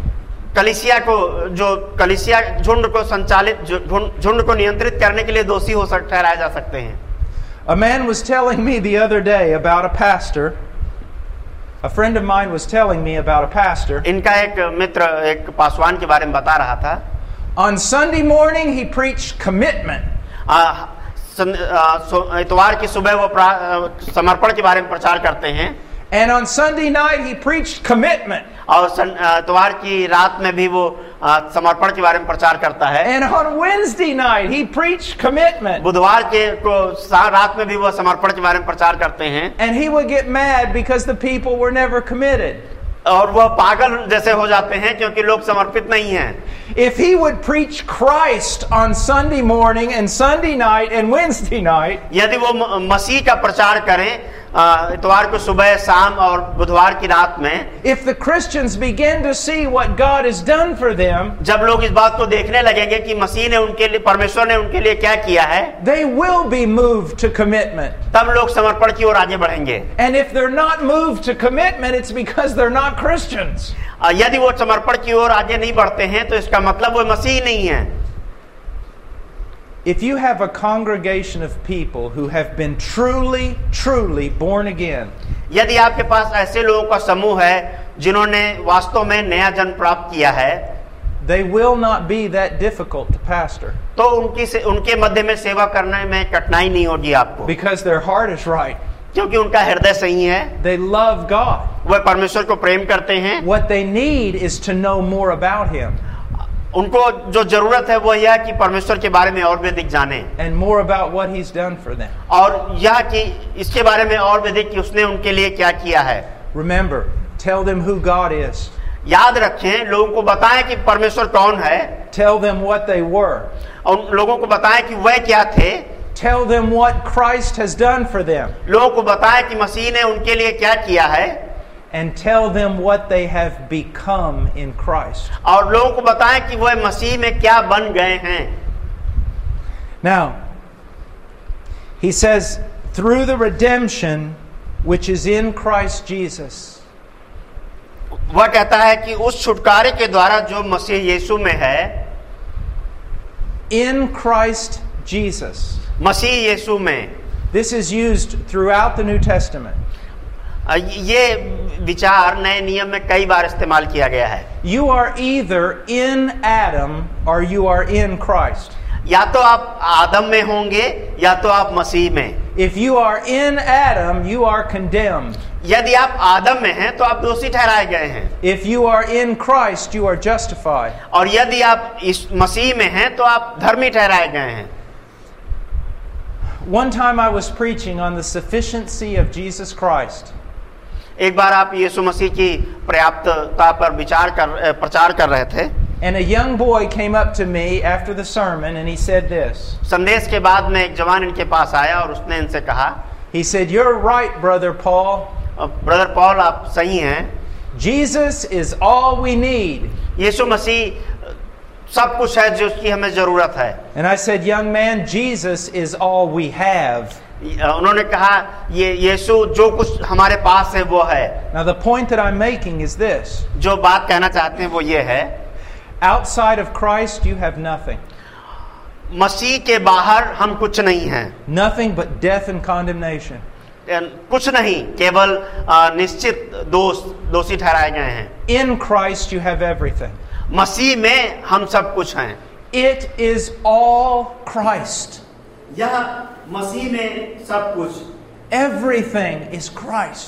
कलीसिया झुंड को संचालित झुंड को नियंत्रित करने के लिए दोषी ठहराए जा सकते हैं। A man was telling me the other day about a pastor. A friend of mine was telling me about a pastor. इनका एक मित्र एक पासवान के बारे में बता रहा था। On Sunday morning he preached commitment. इतवार की सुबह वो समर्पण के बारे में प्रचार करते हैं। And on Sunday night he preached commitment. और इतवार की रात में भी वो समर्पण के बारे में प्रचार करता है। And on Wednesday night he preached commitment. बुधवार के रात में भी वो समर्पण के बारे में प्रचार करते हैं। And he would get mad because the people were never committed. और वह पागल जैसे हो जाते हैं क्योंकि लोग समर्पित नहीं हैं। If he would preach Christ on Sunday morning and Sunday night and Wednesday night, यदि वो मसीह का प्रचार करें इतवार को सुबह शाम और बुधवार की रात में, if the Christians begin to see what God has done for them, जब लोग इस बात को देखने लगेंगे कि मसीह ने उनके लिए परमेश्वर ने उनके लिए क्या किया है, they will be moved to commitment. तब लोग समर्पण की ओर आगे बढ़ेंगे। And if they're not moved to commitment, it's because they're not Christians. यदि वो समर्पण की ओर आगे नहीं बढ़ते हैं तो इसका मतलब वो मसीह नहीं है। If you have a congregation of people who have been truly born again, यदि आपके पास ऐसे लोगों का समूह है जिन्होंने वास्तव में नया जन्म प्राप्त किया है, they will not be that difficult to pastor. तो उनके मध्य में सेवा करने में कठिनाई नहीं होगी आपको, Because their heart is right. क्योंकि उनका हृदय सही है, They love God. वह परमेश्वर को प्रेम करते हैं। What they need is to know more about Him. उनको जो जरूरत है वो यह है कि परमेश्वर के बारे में और भी अधिक जाने, And more about what He's done for them. और यह कि इसके बारे में और भी अधिक कि उसने उनके लिए क्या किया है। Remember, tell them who God is. याद रखें, लोगों को बताएं कि परमेश्वर कौन है, Tell them what they were. और लोगों को बताएं कि वह क्या थे, Tell them what Christ has done for them. लोगों को बताएं कि मसीह ने उनके लिए क्या किया है, And tell them what they have become in Christ. और लोगों को बताएं कि वह मसीह में क्या बन गए हैं। Now, he says, through the redemption which is in Christ Jesus. वह कहता है कि उस छुटकारे के द्वारा जो मसीह यीशु में है, In Christ Jesus. मसीह यीशु में। This is used throughout the New Testament. ये विचार नए नियम में कई बार इस्तेमाल किया गया है। You are either in Adam or you are in Christ. या तो आप आदम में होंगे या तो आप मसीह में। If you are in Adam, you are condemned. यदि आप आदम में हैं तो आप दोषी ठहराए गए हैं। If you are in Christ, you are justified. और यदि आप इस मसीह में हैं तो आप धर्मी ठहराए गए हैं। One time I was preaching on the sufficiency of Jesus Christ. एक बार आप यीशु मसीह की पर्याप्तता पर प्रचार कर रहे थे। And a young boy came up to me after the sermon and he said this. संदेश के बाद में एक जवान इनके पास आया और उसने इनसे कहा, He said, "You're right, Brother Paul. Brother Paul, आप सही हैं। Jesus is all we need." यीशु मसीह सब कुछ है जो उसकी हमें जरूरत है। And I said, "Young man, Jesus is all we have." उन्होंने कहा, ये यीशु जो कुछ हमारे पास है वो है। Now the point that I'm making is this. जो बात कहना चाहते हैं वो ये है, Outside of Christ you have nothing. मसीह के बाहर हम कुछ नहीं हैं। Nothing but death and condemnation. कुछ नहीं, केवल निश्चित दोषी ठहराए गए हैं। In Christ you have everything. मसीह में हम सब कुछ हैं। It is all Christ. यह मसीह में सब कुछ, Everything is Christ.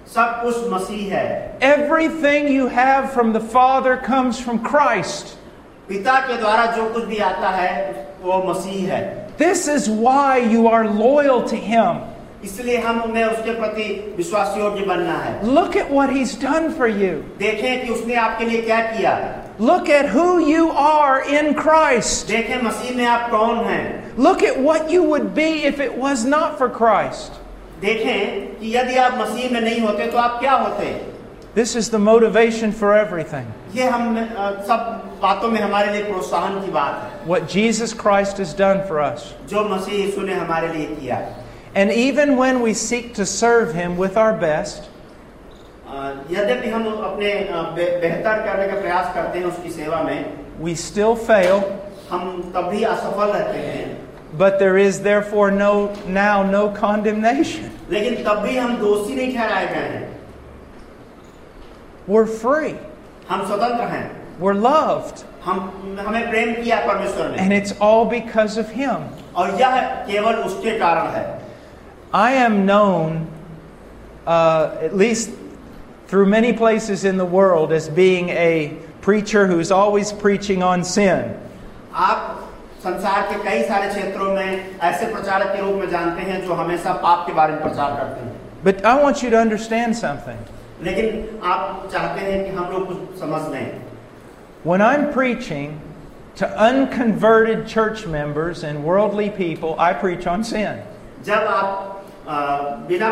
सब कुछ मसीह है। Everything you have from the Father comes from Christ. पिता के द्वारा जो कुछ भी आता है वो मसीह है। This is why you are loyal to Him. इसलिए हमें उसके प्रति विश्वास योग्य बनना है। Look at what He's done for you. देखें कि उसने आपके लिए क्या किया। Look at who you are in Christ. देखें मसीह में आप कौन हैं। Look at what you would be if it was not for Christ. देखें कि यदि आप मसीह में नहीं होते तो आप क्या होते। This is the motivation for everything. ये हम सब बातों में हमारे लिए प्रोत्साहन की बात है। What Jesus Christ has done for us. जो मसीह यीशु ने हमारे लिए किया। And even when we seek to serve Him with our best, यद्यपि हम अपने बेहतर करने का प्रयास करते हैं उसकी सेवा में, we still fail. हम तब भी असफल रहते हैं। But there is therefore now no condemnation. लेकिन तब भी हम दोषी नहीं ठहराए गए हैं। We're free. हम स्वतंत्र हैं। We're loved. हमें प्रेम किया परमेश्वर ने। And it's all because of Him. और यह केवल उसके कारण है। I am known, at least through many places in the world, as being a preacher who's always preaching on sin. आप संसार के कई सारे क्षेत्रों में ऐसे प्रचारक के रूप में जानते हैं जो हमेशा पाप के बारे में प्रचार करते हैं। But I want you to understand something. लेकिन आप चाहते हैं कि हम लोग कुछ समझ लें। When I'm preaching to unconverted church members and worldly people, I preach on sin. जब आप बिना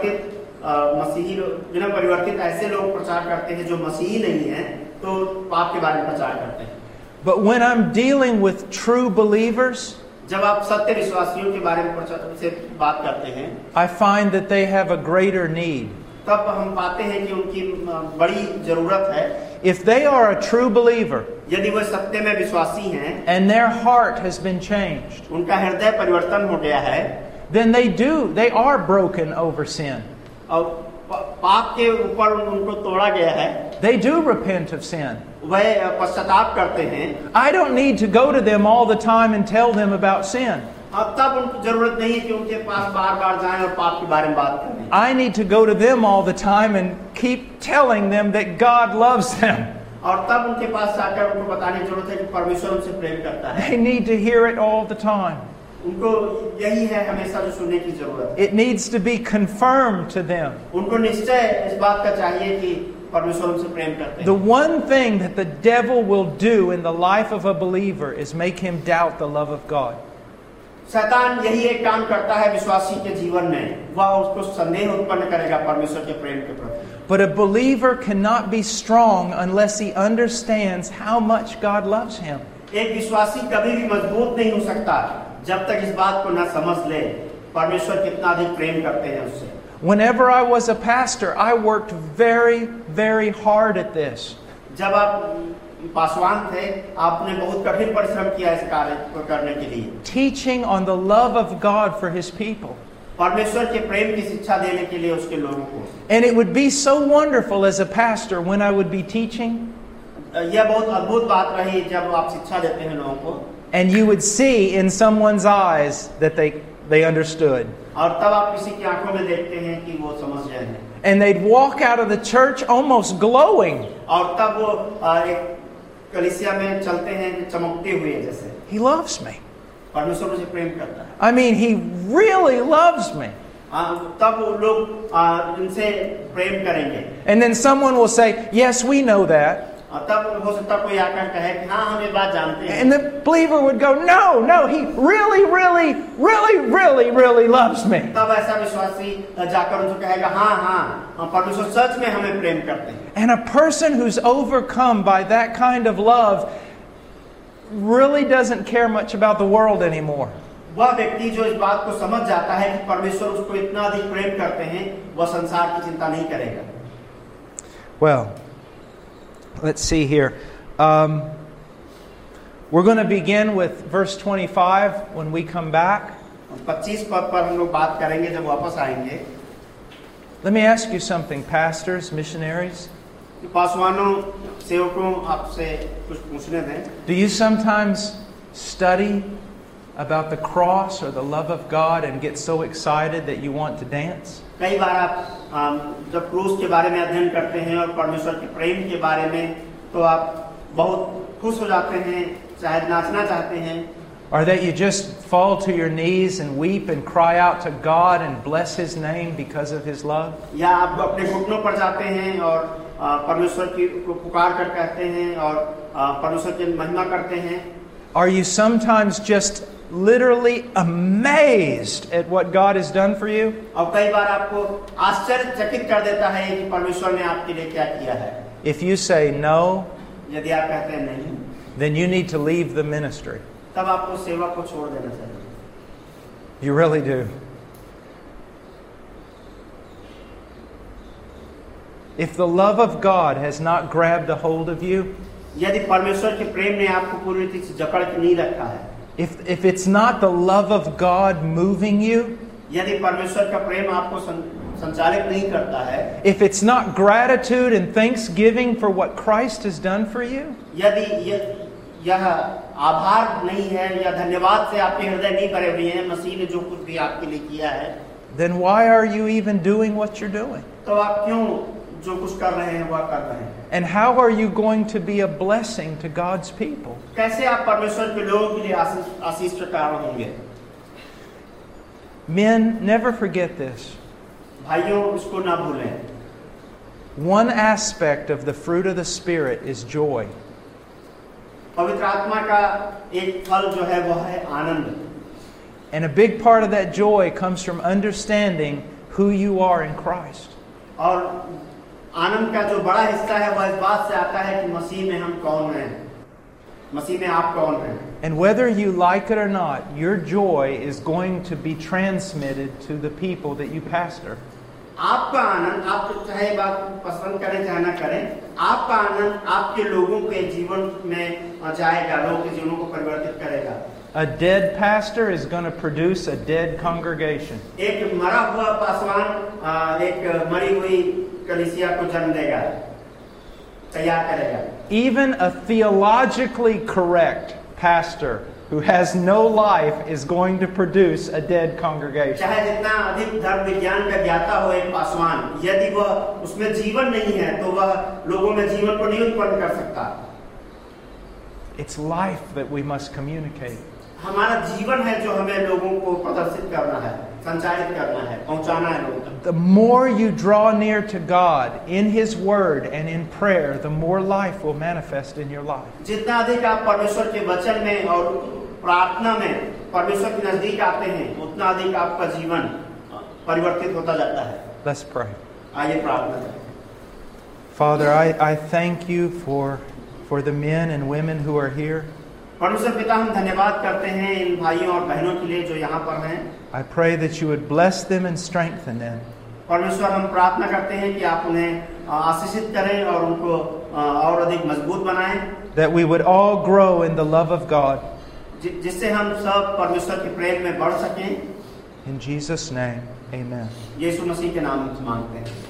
परिवर्तित ऐसे लोग प्रचार करते हैं जो मसीही नहीं हैं, तो पाप के बारे में प्रचार करते हैं। But when I'm dealing with true believers, जब आप सत्य विश्वासियों के बारे में से बात करते हैं, I find that they have a greater need. तब हम पाते हैं कि उनकी बड़ी जरूरत है। If they are a true believer, यदि वह सत्य में विश्वासी हैं, and their heart has been changed, उनका हृदय परिवर्तन हो गया है, then they are broken over sin. और पाप के ऊपर उनको तोड़ा गया है। They do repent of sin. वह पश्चाताप करते हैं। I don't need to go to them all the time and tell them about sin. अब तब उनको जरूरत नहीं है कि उनके पास बार-बार जाएं और पाप के बारे में बात करें। I need to go to them all the time and keep telling them that God loves them. और तब उनके पास जाकर उनको बताने की जरूरत है कि परमेश्वर उनसे प्रेम करता है। They need to hear it all the time. उनको यही है हमेशा जो सुनने की जरूरत है। It needs to be confirmed to them. उनको निश्चय इस बात का चाहिए कि परमेश्वर उनसे प्रेम करते हैं। The one thing that the devil will do in the life of a believer is make him doubt the love of God. शैतान यही एक काम करता है विश्वासी के जीवन में, वह उसको संदेह उत्पन्न करेगा परमेश्वर के प्रेम के प्रति। But a believer cannot be strong unless he understands how much God loves him. एक विश्वासी कभी भी मजबूत नहीं हो सकता जब तक इस बात को न समझ ले परमेश्वर कितना अधिक प्रेम करते हैं उससे। Whenever I was a pastor, I worked very, very hard at this. जब आप पासवान थे, आपने बहुत कठिन परिश्रम किया इस कार्य को करने के लिए। Teaching on the love of God for His people. परमेश्वर के प्रेम की शिक्षा देने के लिए उसके लोगों को। And it would be so wonderful as a pastor when I would be teaching. यह बहुत अद्भुत बात रही जब आप शिक्षा देते हैं लोगों को। And you would see in someone's eyes that they understood. और तब आप किसी की आंखों में देखते हैं कि वो समझ रहे हैं। And they'd walk out of the church almost glowing. और तब वो एक कलीसिया में चलते हैं चमकते हुए जैसे। He loves me. परमेश्वर मुझे प्रेम करता है। I mean, He really loves me. तब वो लोग इनसे प्रेम करेंगे। And then someone will say, "Yes, we know that." तब हो सकता कोई आकर कहे कि हाँ हम ये बात जानते हैं। And the believer would go, "No, He really, really, really, really, really loves me." तब ऐसा विश्वासी जाकर उनको कहेगा हाँ परमेश्वर सच में हमें प्रेम करते हैं। And a person who's overcome by that kind of love really doesn't care much about the world anymore. वह व्यक्ति जो इस बात को समझ जाता है कि परमेश्वर उसको इतना अधिक प्रेम करते हैं, वह संसार की चिंता नहीं करेगा। Well, let's see here. We're going to begin with verse 25 when we come back. 25 पद पर हम लोग बात करेंगे जब वापस आएंगे। Let me ask you something, pastors, missionaries. पासवानों, सेवकों, आपसे कुछ पूछने दें। Do you sometimes study about the cross or the love of God and get so excited that you want to dance? कई बार आप जब क्रूस के बारे में अध्ययन करते हैं और परमेश्वर के प्रेम के बारे में तो आप बहुत खुश हो जाते हैं, शायद नाचना चाहते हैं. Or that you just fall to your knees and weep and cry out to God and bless His name because of His love? या आप अपने घुटनों पर जाते हैं और परमेश्वर की पुकार कर कहते हैं और परमेश्वर की महिमा करते हैं. Are you sometimes just literally amazed at what God has done for you? और कई बार आपको आश्चर्यचकित कर देता है कि परमेश्वर ने आपके लिए क्या किया है. If you say no, यदि आप कहते हैं नहीं, then you need to leave the ministry. तब आपको सेवा को छोड़ देना चाहिए. You really do. If the love of God has not grabbed a hold of you, यदि परमेश्वर के प्रेम ने आपको पूरी रीति से जकड़ के नहीं रखा है, if it's not the love of God moving you, यदि परमेश्वर का प्रेम आपको संचालित नहीं करता है, if it's not gratitude and thanksgiving for what Christ has done for you, यदि यह आभार नहीं है या धन्यवाद से आपके हृदय नहीं भरे हुए हैं मसीह ने जो कुछ भी आपके लिए किया है, then why are you even doing what you're doing? तो आप क्यों जो कुछ कर रहे हैं वह कर रहे हैं? And how are you going to be a blessing to God's people? कैसे आप परमेश्वर के लोगों के लिए आशीष का कारण होंगे? Men, never forget this. भाइयों, इसको ना भूलें. One aspect of the fruit of the Spirit is joy. पवित्र आत्मा का एक फल जो है वह है आनंद. And a big part of that joy comes from understanding who you are in Christ. और आनंद का जो बड़ा हिस्सा है वह इस बात से आता है कि मसीह में हम कौन हैं, मसीह में आप कौन हैं. And whether you like it or not, your joy is going to be transmitted to the people that you pastor. आपका आनंद, आप चाहे बात पसंद करें चाहे ना करें, आपका आनंद आपके लोगों के जीवन में जाएगा, लोगों के जीवनों को परिवर्तित करेगा. A dead pastor is going to produce a dead congregation. एक मरा हुआ पासवान एक मरी हुई कलीसिया को जन्म देगा, तैयार करेगा. Even a theologically correct pastor who has no life is going to produce a dead congregation. चाहे जितना अधिक धर्म विज्ञान का ज्ञाता हो एक पासवान, यदि वह उसमें जीवन नहीं है तो वह लोगों में जीवन को नहीं उत्पन्न कर सकता. It's life that we must communicate. हमारा जीवन है जो हमें लोगों को प्रदर्शित करना है, संचारित करना है, पहुंचाना है लोगों तक. The more you draw near to God in His Word and in prayer, the more life will manifest in your life. जितना अधिक आप परमेश्वर के वचन में और प्रार्थना में परमेश्वर के नजदीक आते हैं, उतना अधिक आपका जीवन परिवर्तित होता जाता है. Let's pray. आइए प्रार्थना करें. Father, I thank you for the men and women who are here. परमेश्वर पिता, हम धन्यवाद करते हैं इन भाइयों और बहनों के लिए जो यहाँ पर हैं. I pray that you would bless them and strengthen them. परमेश्वर, हम प्रार्थना करते हैं कि आप उन्हें आशीषित करें और उनको और अधिक मजबूत बनाएं. That we would all grow in the love of God. जिससे हम सब परमेश्वर के प्रेम में बढ़ सकें. In Jesus' name, amen. यीशु मसीह के नाम से मांगते हैं.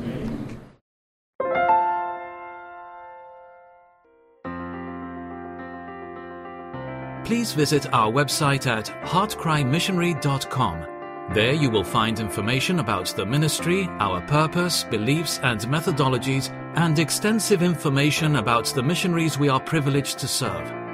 Please visit our website at heartcrymissionary.com. There you will find information about the ministry, our purpose, beliefs and methodologies, and extensive information about the missionaries we are privileged to serve.